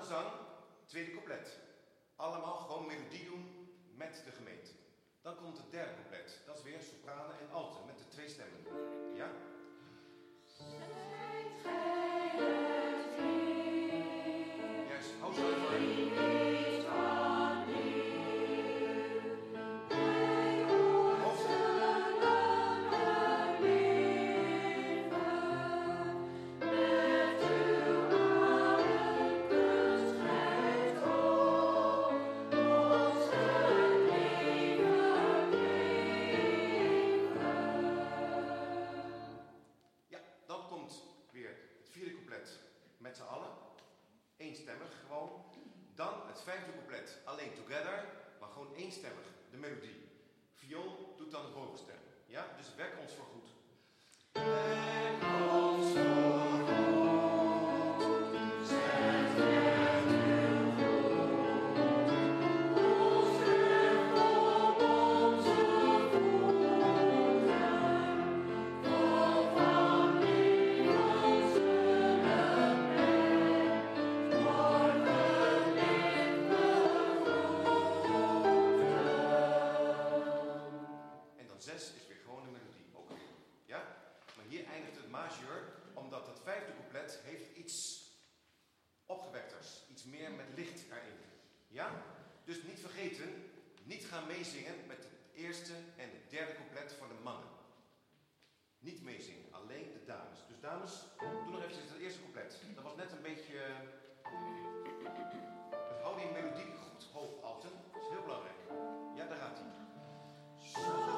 [SPEAKER 1] zang, tweede couplet. Allemaal gewoon melodie doen met de gemeente. Dan komt het derde couplet. Dat is weer sopranen en alten met de twee stemmen. Ja? Juist, hou zo over. Met z'n allen, eenstemmig gewoon. Dan het vijfde couplet, alleen together, maar gewoon eenstemmig, de melodie. Viool doet dan de bovenstem. Ja, dus wek ons voor goed. Wek ons voor goed, zet het nu goed. Onze God, onze voeten, vol van levens. Zes is weer gewoon de melodie, ook weer. Ja? Maar hier eindigt het majeur, omdat het vijfde couplet heeft iets opgewekters. Iets meer met licht erin. Ja? Dus niet vergeten, niet gaan meezingen met het eerste en het derde couplet voor de mannen. Niet meezingen, alleen de dames. Dus dames, doe nog even het eerste couplet. Dat was net een beetje... Dus hou die melodie goed hoog, alten. Dat is heel belangrijk. Ja, daar gaat hij. Zo.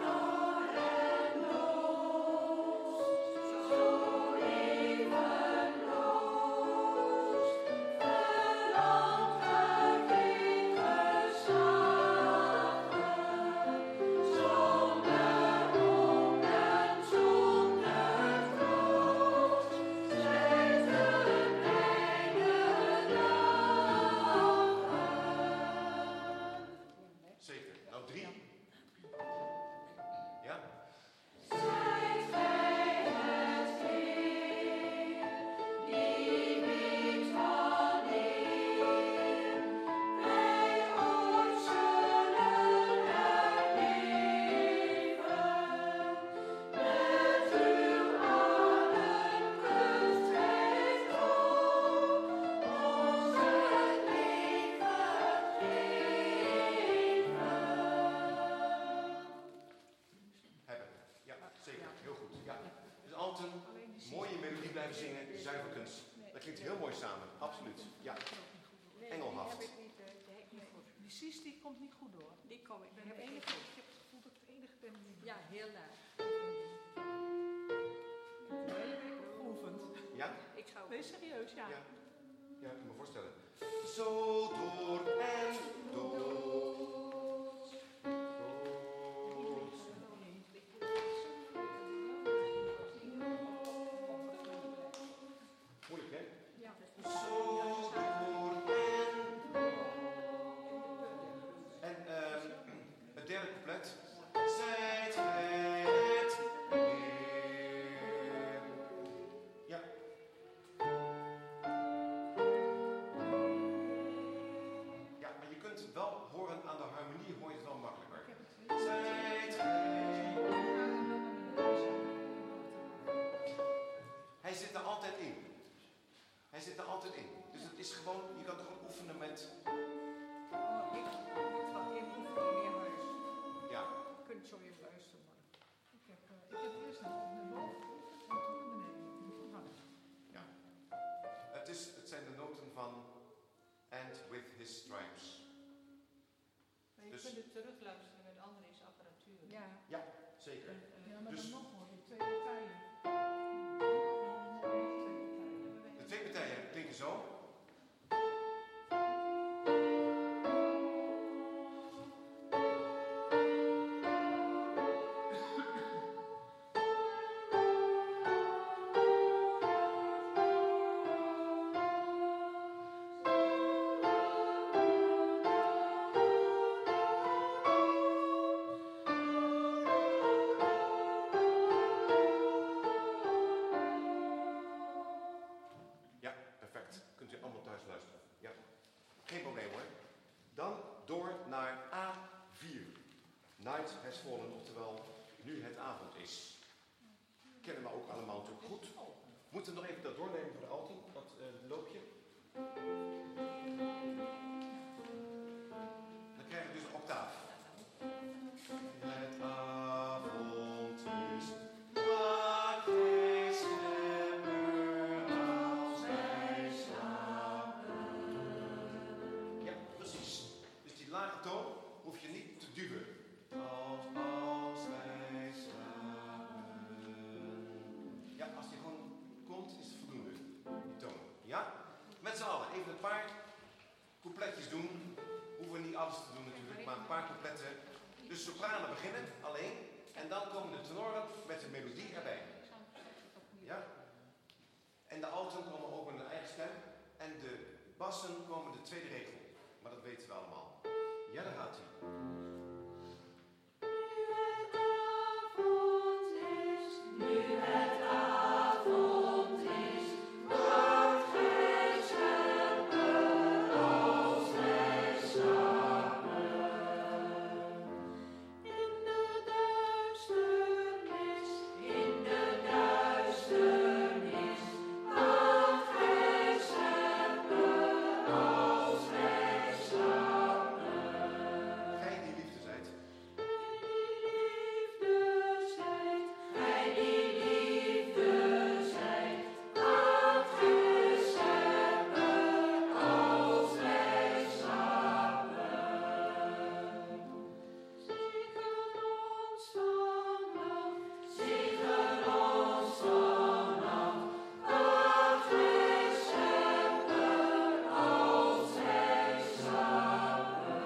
[SPEAKER 1] Mooie melodie blijven zingen, zuiver kunst. Dat klinkt heel mooi samen, absoluut. Ja. Engelhaft.
[SPEAKER 6] Die Cies die komt niet goed door.
[SPEAKER 2] Die kom ik.
[SPEAKER 6] Ik, ben enige, ik heb het gevoel dat ik de enige ben die...
[SPEAKER 2] Ja, heel laag.
[SPEAKER 6] De hele week geoefend.
[SPEAKER 1] Ja?
[SPEAKER 2] Ik ga ook.
[SPEAKER 6] Nee, serieus, ja.
[SPEAKER 1] Ja, ja, ik kan me voorstellen. Zo door en door. Moeilijk, hè?
[SPEAKER 6] Ja.
[SPEAKER 1] Zo door en door. En uh, het derde couplet. Zijt gij het Heer. Ja. Ja, maar je kunt het wel horen aan de harmonie, hoor je het wel makkelijker. Zijt gij. Hij zit er altijd in. Hij zit er altijd in. Dus het is gewoon, je kan het gewoon oefenen met...
[SPEAKER 2] Oh, ik, ik ga even oefenen in je huis.
[SPEAKER 1] Ja.
[SPEAKER 2] Je kunt zo even luisteren, maar.
[SPEAKER 6] Ik heb, uh, ik heb eerst naar boven en toen naar beneden.
[SPEAKER 1] Ja. Het, is, het zijn de noten van And with his stripes.
[SPEAKER 3] Maar je
[SPEAKER 1] Dus-
[SPEAKER 3] kunt het terugluisteren met André's apparatuur.
[SPEAKER 2] Ja.
[SPEAKER 1] Ja, zeker.
[SPEAKER 6] Ja, maar
[SPEAKER 1] Dus-
[SPEAKER 6] dan nog hoor je twee partijen.
[SPEAKER 1] De twee partijen klinken zo. Ja, perfect. Kunt u Geen probleem hoor. Dan door naar A vier. Night has fallen, oftewel nu het avond is. Kennen we ook allemaal natuurlijk goed. Moeten we nog even dat doornemen voor de alto, dat uh, loopje. Dan krijgen we dus een octaaf. Het avond is, wat gij schepper als wij slapen. Ja, precies. Dus die lage toon hoef je niet te duwen. Als, als wij slapen. Ja, als die gewoon komt, is het voldoende. Die toon. Ja? Met z'n allen even een paar coupletjes doen. Hoeven we niet alles te doen natuurlijk, maar een paar coupletten. Dus sopranen beginnen, alleen. En dan komen de tenoren met de melodie erbij. Ja? En de alten komen ook met een eigen stem. En de bassen komen de tweede regel. Maar dat weten we allemaal. Ja, daar gaat hij.
[SPEAKER 9] Nu het avond is, wat gij schepper als wij slapen. In de duisternis, in de duisternis, wat gij schepper als wij slapen.
[SPEAKER 1] Gij die liefde zijt.
[SPEAKER 9] Gij die liefde zijt, wat gij schepper als wij slapen. Zegen ons vannacht, zegen ons vannacht, wat gij schepper als wij slapen.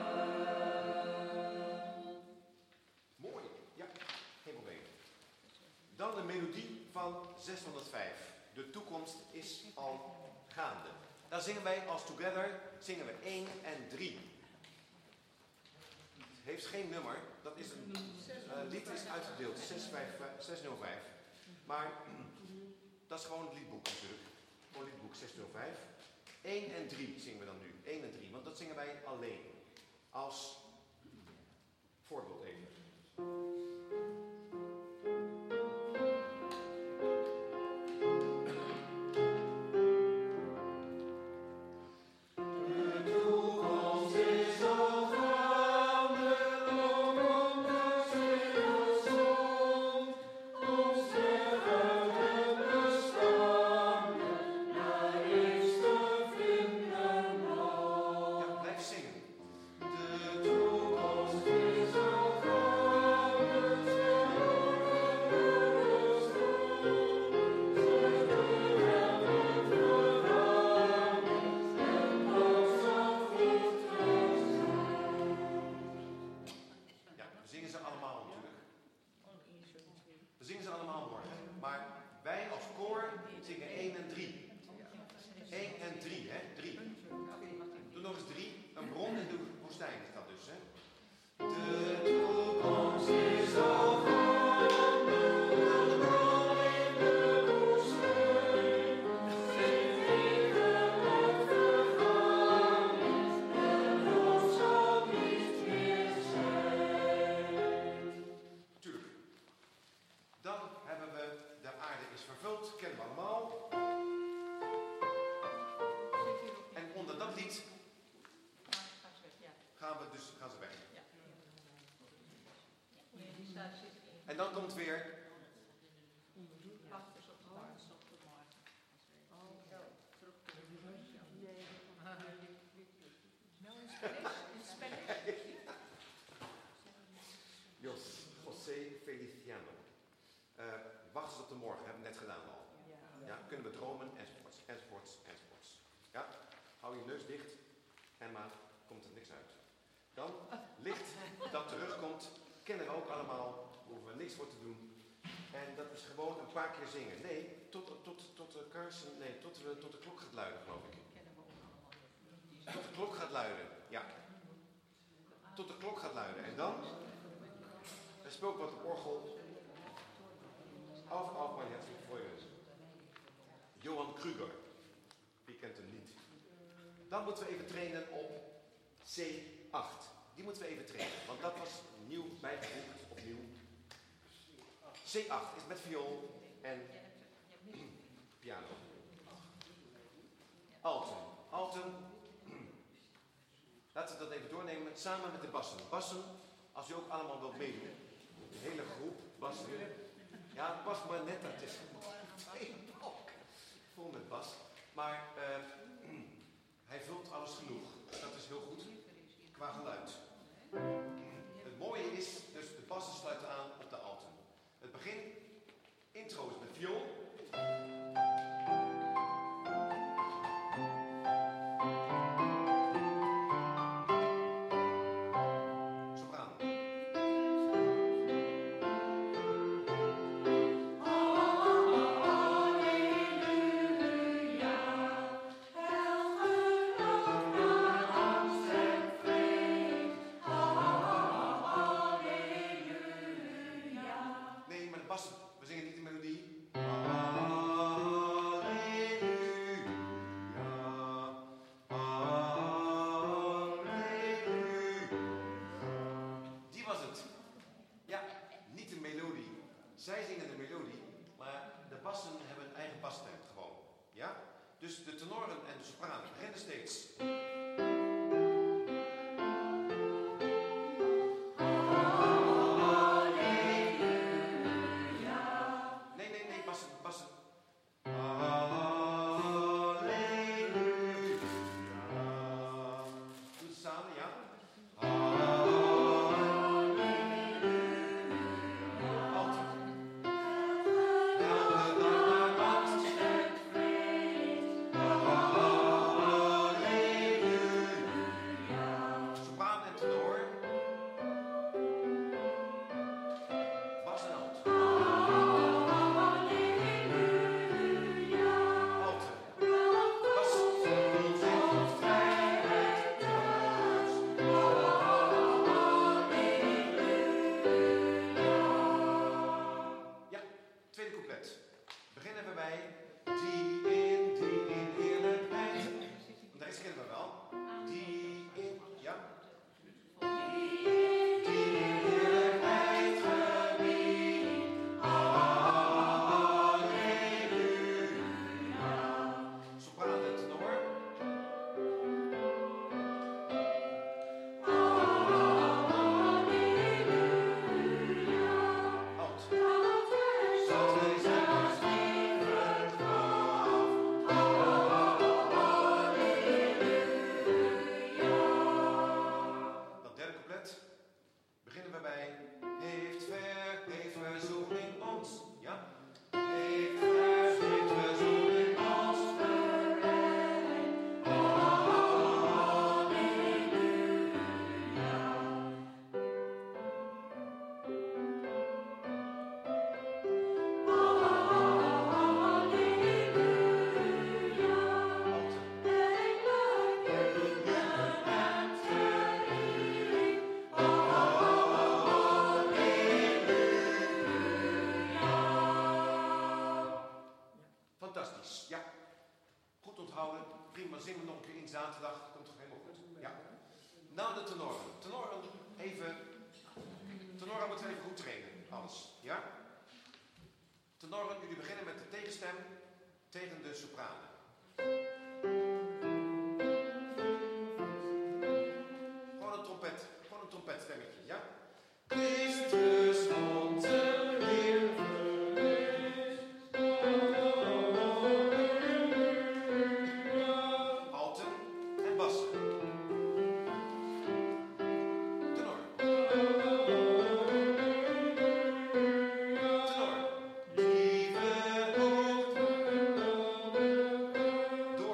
[SPEAKER 1] Mooi. Ja, geen probleem. Dan de melodie van zeshonderdvijf. De toekomst is al gaande. Daar zingen wij als Together, zingen we één en drie. Het heeft geen nummer, dat is een uh, lied is uitgedeeld, zeshonderdvijf. Maar dat is gewoon het liedboek natuurlijk. Gewoon het liedboek zeshonderdvijf. één en drie zingen we dan nu. één en drie, want dat zingen wij alleen. Als voorbeeld even.
[SPEAKER 9] De toekomst is al gaande, long om de zon. Ons verheugde bestaan, naar iets te vinden nog.
[SPEAKER 1] Ja, blijf zingen.
[SPEAKER 9] De toekomst is al gaande, zij horen de stroom. Zij verhelpen verwarming, en ons zal goed gaan.
[SPEAKER 1] Ja, we zingen ze allemaal natuurlijk. We zingen ze allemaal morgen. Maar wij als koor zingen één en drie. één en drie, hè? drie. Doe nog eens drie. Een bron in de woestijn is dat dus, hè? De
[SPEAKER 9] toekomst is al gaande, een bron in de woestijn. Geen regen of verwarming, en ons zal niet meer zijn.
[SPEAKER 1] Tuurlijk. Dan hebben we De aarde is vervuld, kennen we allemaal. En onder dat lied gaan we dus gaan ze weg. En dan komt weer. Jos, José Feliciano. Uh, wacht eens op de morgen, hebben we net gedaan al. Ja, kunnen we dromen, enzovoorts, enzovoorts, enzovoorts. Ja, hou je neus dicht en maar komt er niks uit. Dan licht dat terugkomt, kennen we ook allemaal, hoeven we niks voor te doen. En dat is gewoon een paar keer zingen. Nee, tot, tot, tot de kaarsen, nee, tot, de, tot de klok gaat luiden, geloof ik. Tot de klok gaat luiden, ja. Tot de klok gaat luiden. En dan, er speelt wat op orgel. Auf, auf, mein herzlich Freude. Johan Krüger. Wie kent hem niet? Dan moeten we even trainen op C acht. Die moeten we even trainen, want dat was nieuw bijgevoegd, opnieuw. C acht is met viool en piano. Alten. Alten. Laten we dat even doornemen, samen met de bassen. Bassen, als u ook allemaal wilt meedoen. De hele groep bassen. Ja, het past maar net daartussen. Vol met bas. Maar uh, hij vult alles genoeg. Dat is heel goed. Qua geluid. Het mooie is, dus de bassen sluiten aan op de alten. Het begin, intro is met viool. Zij zingen de melodie, maar de bassen hebben een eigen basstem gewoon. Ja? Dus de tenoren en de sopranen beginnen steeds. Nee, nee, nee, bassen, bassen. Doe het samen, ja? Tegen de sopranen. Gewoon een trompet, gewoon een trompetstemmetje, ja? Christus onze Heer verwees. Alten en bassen. Tenor. Tenor. Lieve hoogte.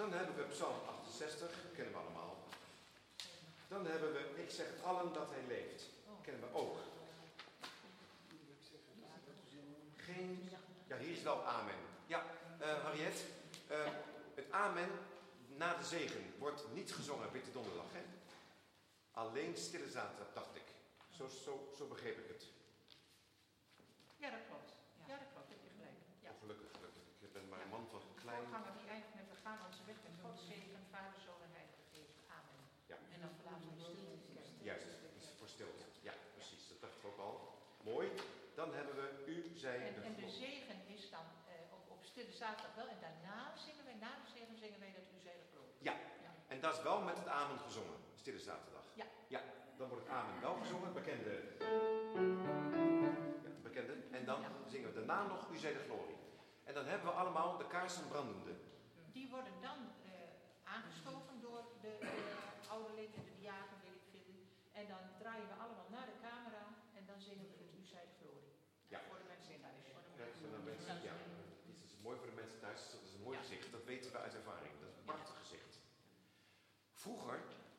[SPEAKER 1] Dan hebben we Psalm achtenzestig, kennen we allemaal. Dan hebben we, ik zeg het allen dat hij leeft. Kennen we ook. Geen, ja, hier is wel amen. Ja, uh, Harriet, uh, het amen na de zegen wordt niet gezongen witte donderdag, hè? Alleen stille zaterdag, dacht ik. Zo, zo, zo begreep ik het.
[SPEAKER 3] Ja, dat klopt. Ja, dat klopt. Heb je gelijk. Ja.
[SPEAKER 1] Oh, gelukkig, gelukkig. Ik ben maar een man van klein.
[SPEAKER 3] Voorganger die eindigt met we gaan onze weg met God zegen, Vader, Zoon en Heilige Geest. Amen.
[SPEAKER 1] Ja.
[SPEAKER 3] En dan verlaten we de stilte.
[SPEAKER 1] Juist, dat is voor stilte. Ja, precies. Dat dacht ik ook al. Mooi. Dan hebben we u, zij,
[SPEAKER 3] en,
[SPEAKER 1] de
[SPEAKER 3] en de zegen is dan uh, op, op stille zaterdag wel. En daarna zingen wij, na de zegen zingen wij dat u zij de glorie.
[SPEAKER 1] Ja. Ja, en dat is wel met het amen gezongen. Stille zaterdag.
[SPEAKER 3] Ja.
[SPEAKER 1] Ja, dan wordt het amen wel gezongen. Bekende. Ja, bekende. En dan zingen we daarna nog u zij de glorie. En dan hebben we allemaal de kaarsen brandende.
[SPEAKER 3] Die worden dan uh, aangestoken door de uh, ouderling en de diaken, weet ik veel. En dan draaien we allemaal naar de camera en dan zingen we het u zij de glorie.
[SPEAKER 1] Ja.
[SPEAKER 3] Voor de mensen thuis. Voor de
[SPEAKER 1] Ja, voor de mensen, ja. Dat is mooi voor de mensen thuis. Dat is een mooi
[SPEAKER 3] ja.
[SPEAKER 1] gezicht. Dat weten we uit ervaring. Dat is een prachtig gezicht. Vroeger,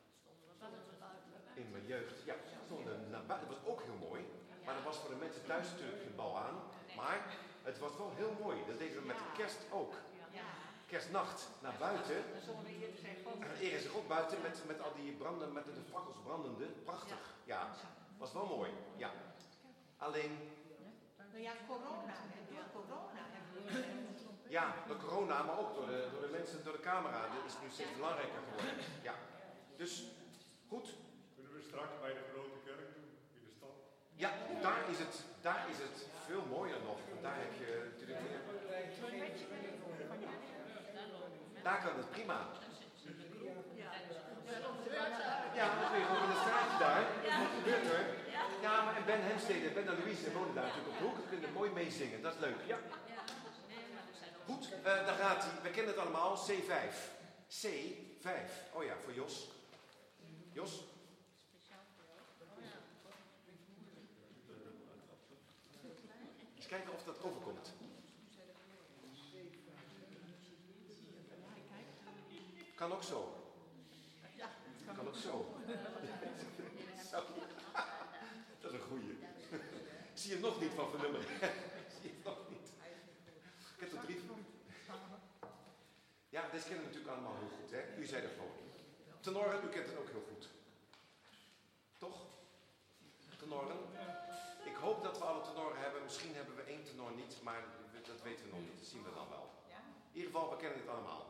[SPEAKER 1] in mijn jeugd, ja, stonden we naar buiten. Dat was ook heel mooi. Maar dat was voor de mensen thuis natuurlijk geen bal aan. Maar het was wel heel mooi. Dat deden we met de kerst ook. Kerstnacht naar buiten. Eer is God buiten met, met al die branden, met de fakkels brandende. Prachtig. Ja, was wel mooi. Ja. Alleen.
[SPEAKER 3] Nou ja, corona. Door corona hebben we.
[SPEAKER 1] Ja, door corona, maar ook door de, door de mensen, door de camera. Dat is nu steeds belangrijker geworden. Ja. Dus, goed.
[SPEAKER 10] Kunnen we straks bij de grote kerk doen, in de stad?
[SPEAKER 1] Ja, daar is het, daar is het veel mooier nog. Want daar heb je natuurlijk meer. Daar kan het prima. Ja, dan kun je gewoon in het straatje daar. Wat gebeurt er? Ja, maar en Ben Hemstede en Ben en Louise wonen daar natuurlijk op de hoek. Dan kunnen mooi meezingen, dat is leuk. Ja. Goed, uh, daar gaat hij. We kennen het allemaal. C vijf. C vijf. Oh ja, voor Jos. Jos? Eens kijken of dat overkomt. Kan ook zo. Kan ook zo. Zo. Dat is een goeie. Ik zie hem nog niet van vernummeren. Ik zie hem nog niet. Ik heb er drie. Ja, deze kennen we natuurlijk allemaal heel goed, hè? U zei er gewoon. Tenoren, u kent het ook heel goed. Toch? Tenoren? Ik hoop dat we alle tenoren hebben. Misschien hebben we één tenor niet, maar dat weten we nog niet. Dat zien we dan wel. In ieder geval, we kennen het allemaal.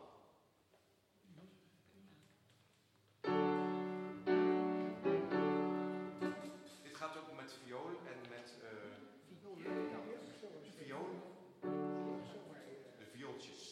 [SPEAKER 1] Dit gaat ook met viool en met uh, viool. De viooltjes.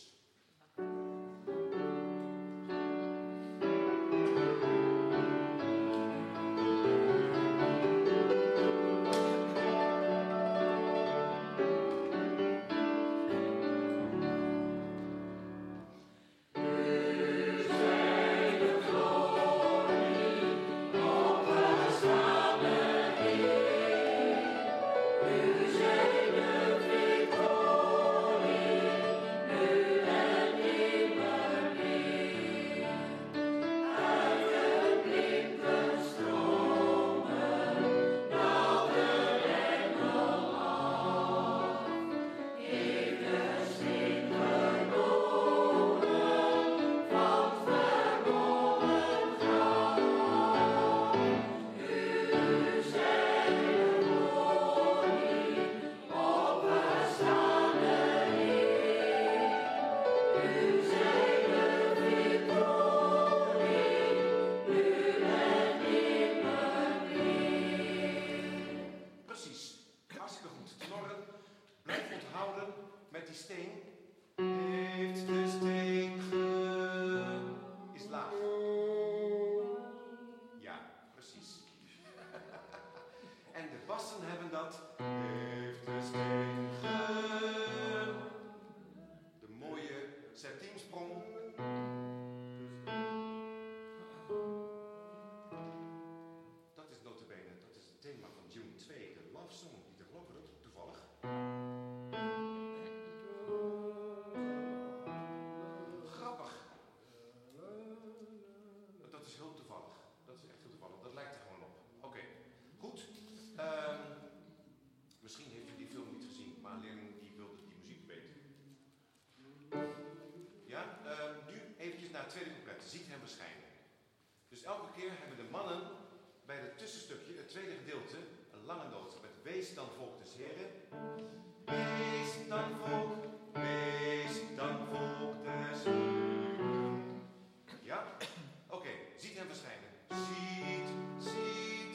[SPEAKER 1] Dus elke keer hebben de mannen bij het tussenstukje, het tweede gedeelte, een lange noot met wees dan volk des Heren. Wees dan volk, wees dan volk des Heren. Ja? Oké, okay. Ziet hem verschijnen. Ziet, ziet,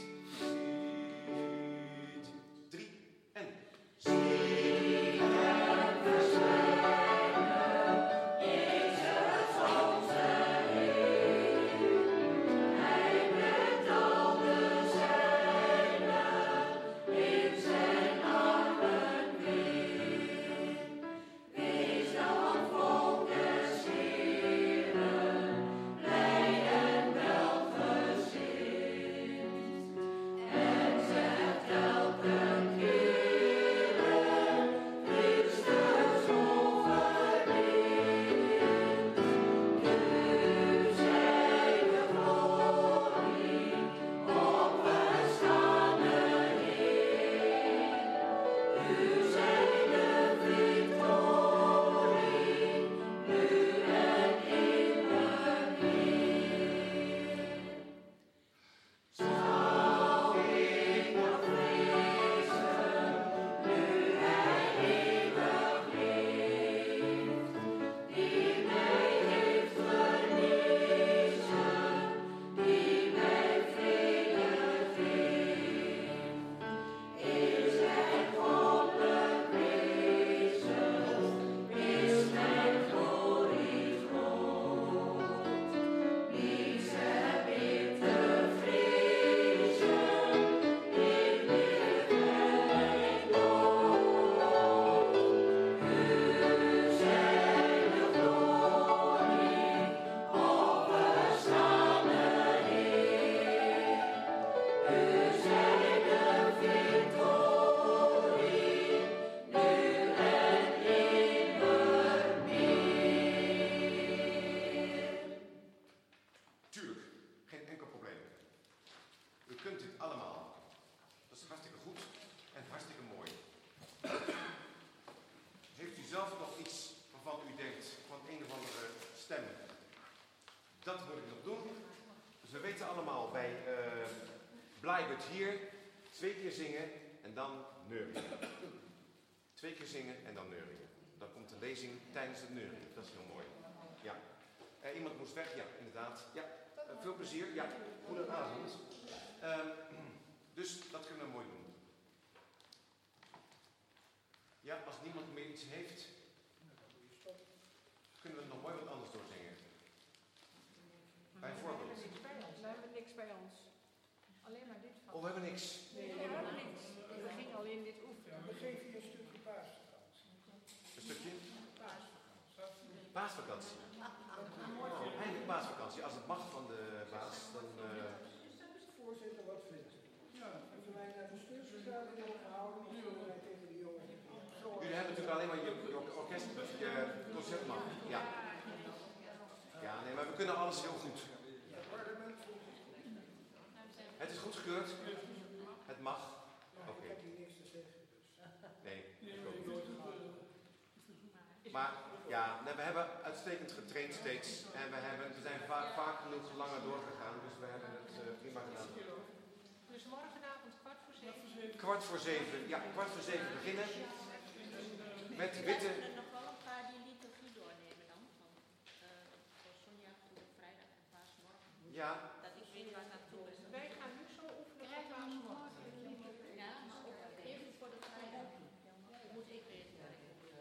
[SPEAKER 1] ziet. Drie en ziet hem verschijnen. Is het onze Heer. Hij brengt al de zijnen in zijn armen weer. Wees dan volk des Heeren, blij en welgezind. En zegt elke keren, Christus overwint. Nu zij de glorie, opgestane Heer. Nu zij de victorie, nu en immer meer. Zou ik nog vrezen, nu hij eeuwig leeft, die mij heeft verwezen, die mij vrede geeft. Is hij goddelijk wezen, is mijn glorie groot. Niets heb ik te vrezen, ik leef en dood. U zij de glorie, opgestane Heer. U zij de victorie, nu en immer meer. Tuurlijk, geen enkel probleem. U kunt dit allemaal. Dat is hartstikke goed en hartstikke mooi. Heeft u zelf nog iets waarvan u denkt van een of andere stem? Dat moet ik nog doen. Dus we weten allemaal bij uh, Blijbert hier twee keer zingen en dan neurien. Twee keer zingen en dan neurien. Dan komt de lezing tijdens het neurien. Dat is heel mooi. Ja. Uh, iemand moest weg, ja, inderdaad. Ja. Uh, veel plezier. Ja, goedenavond. Ehm, dus dat kunnen we mooi doen. Ja, als niemand meer iets heeft, kunnen we nog mooi wat anders doorzingen. Bijvoorbeeld.
[SPEAKER 2] We hebben niks bij ons. Alleen maar dit van.
[SPEAKER 1] Oh, we hebben niks.
[SPEAKER 2] Nee, we hebben niks. We gingen alleen dit oefenen.
[SPEAKER 4] We geven je een stukje paasvakantie.
[SPEAKER 1] Een stukje?
[SPEAKER 4] Paasvakantie.
[SPEAKER 1] Paasvakantie. Oh, eindelijk paasvakantie. Als het mag van de baas, dan... Uh...
[SPEAKER 5] Voorzitter, wat vindt u? Ja, moeten wij naar de stuursvergadering overhouden of zullen wij tegen de jongen?
[SPEAKER 1] Jullie hebben natuurlijk alleen maar je, je orkest, je concertman. Ja. Ja, nee, maar we kunnen alles heel goed. Het is goedgekeurd. Het mag. Oké. Okay.
[SPEAKER 5] Ik heb hier niks te zeggen.
[SPEAKER 1] Nee, ik ook niet. Maar ja, we hebben uitstekend getraind steeds. En we, hebben, we zijn vaak, vaak genoeg langer doorgegaan. Dus we hebben het uh, prima gedaan.
[SPEAKER 3] Dus morgenavond kwart voor zeven?
[SPEAKER 1] Kwart voor zeven. Ja, kwart voor zeven beginnen. Met witte...
[SPEAKER 11] We kunnen nog wel een paar die liturgie doornemen dan. Van uh, Sonja, Goede Vrijdag en Paasmorgen.
[SPEAKER 1] Ja.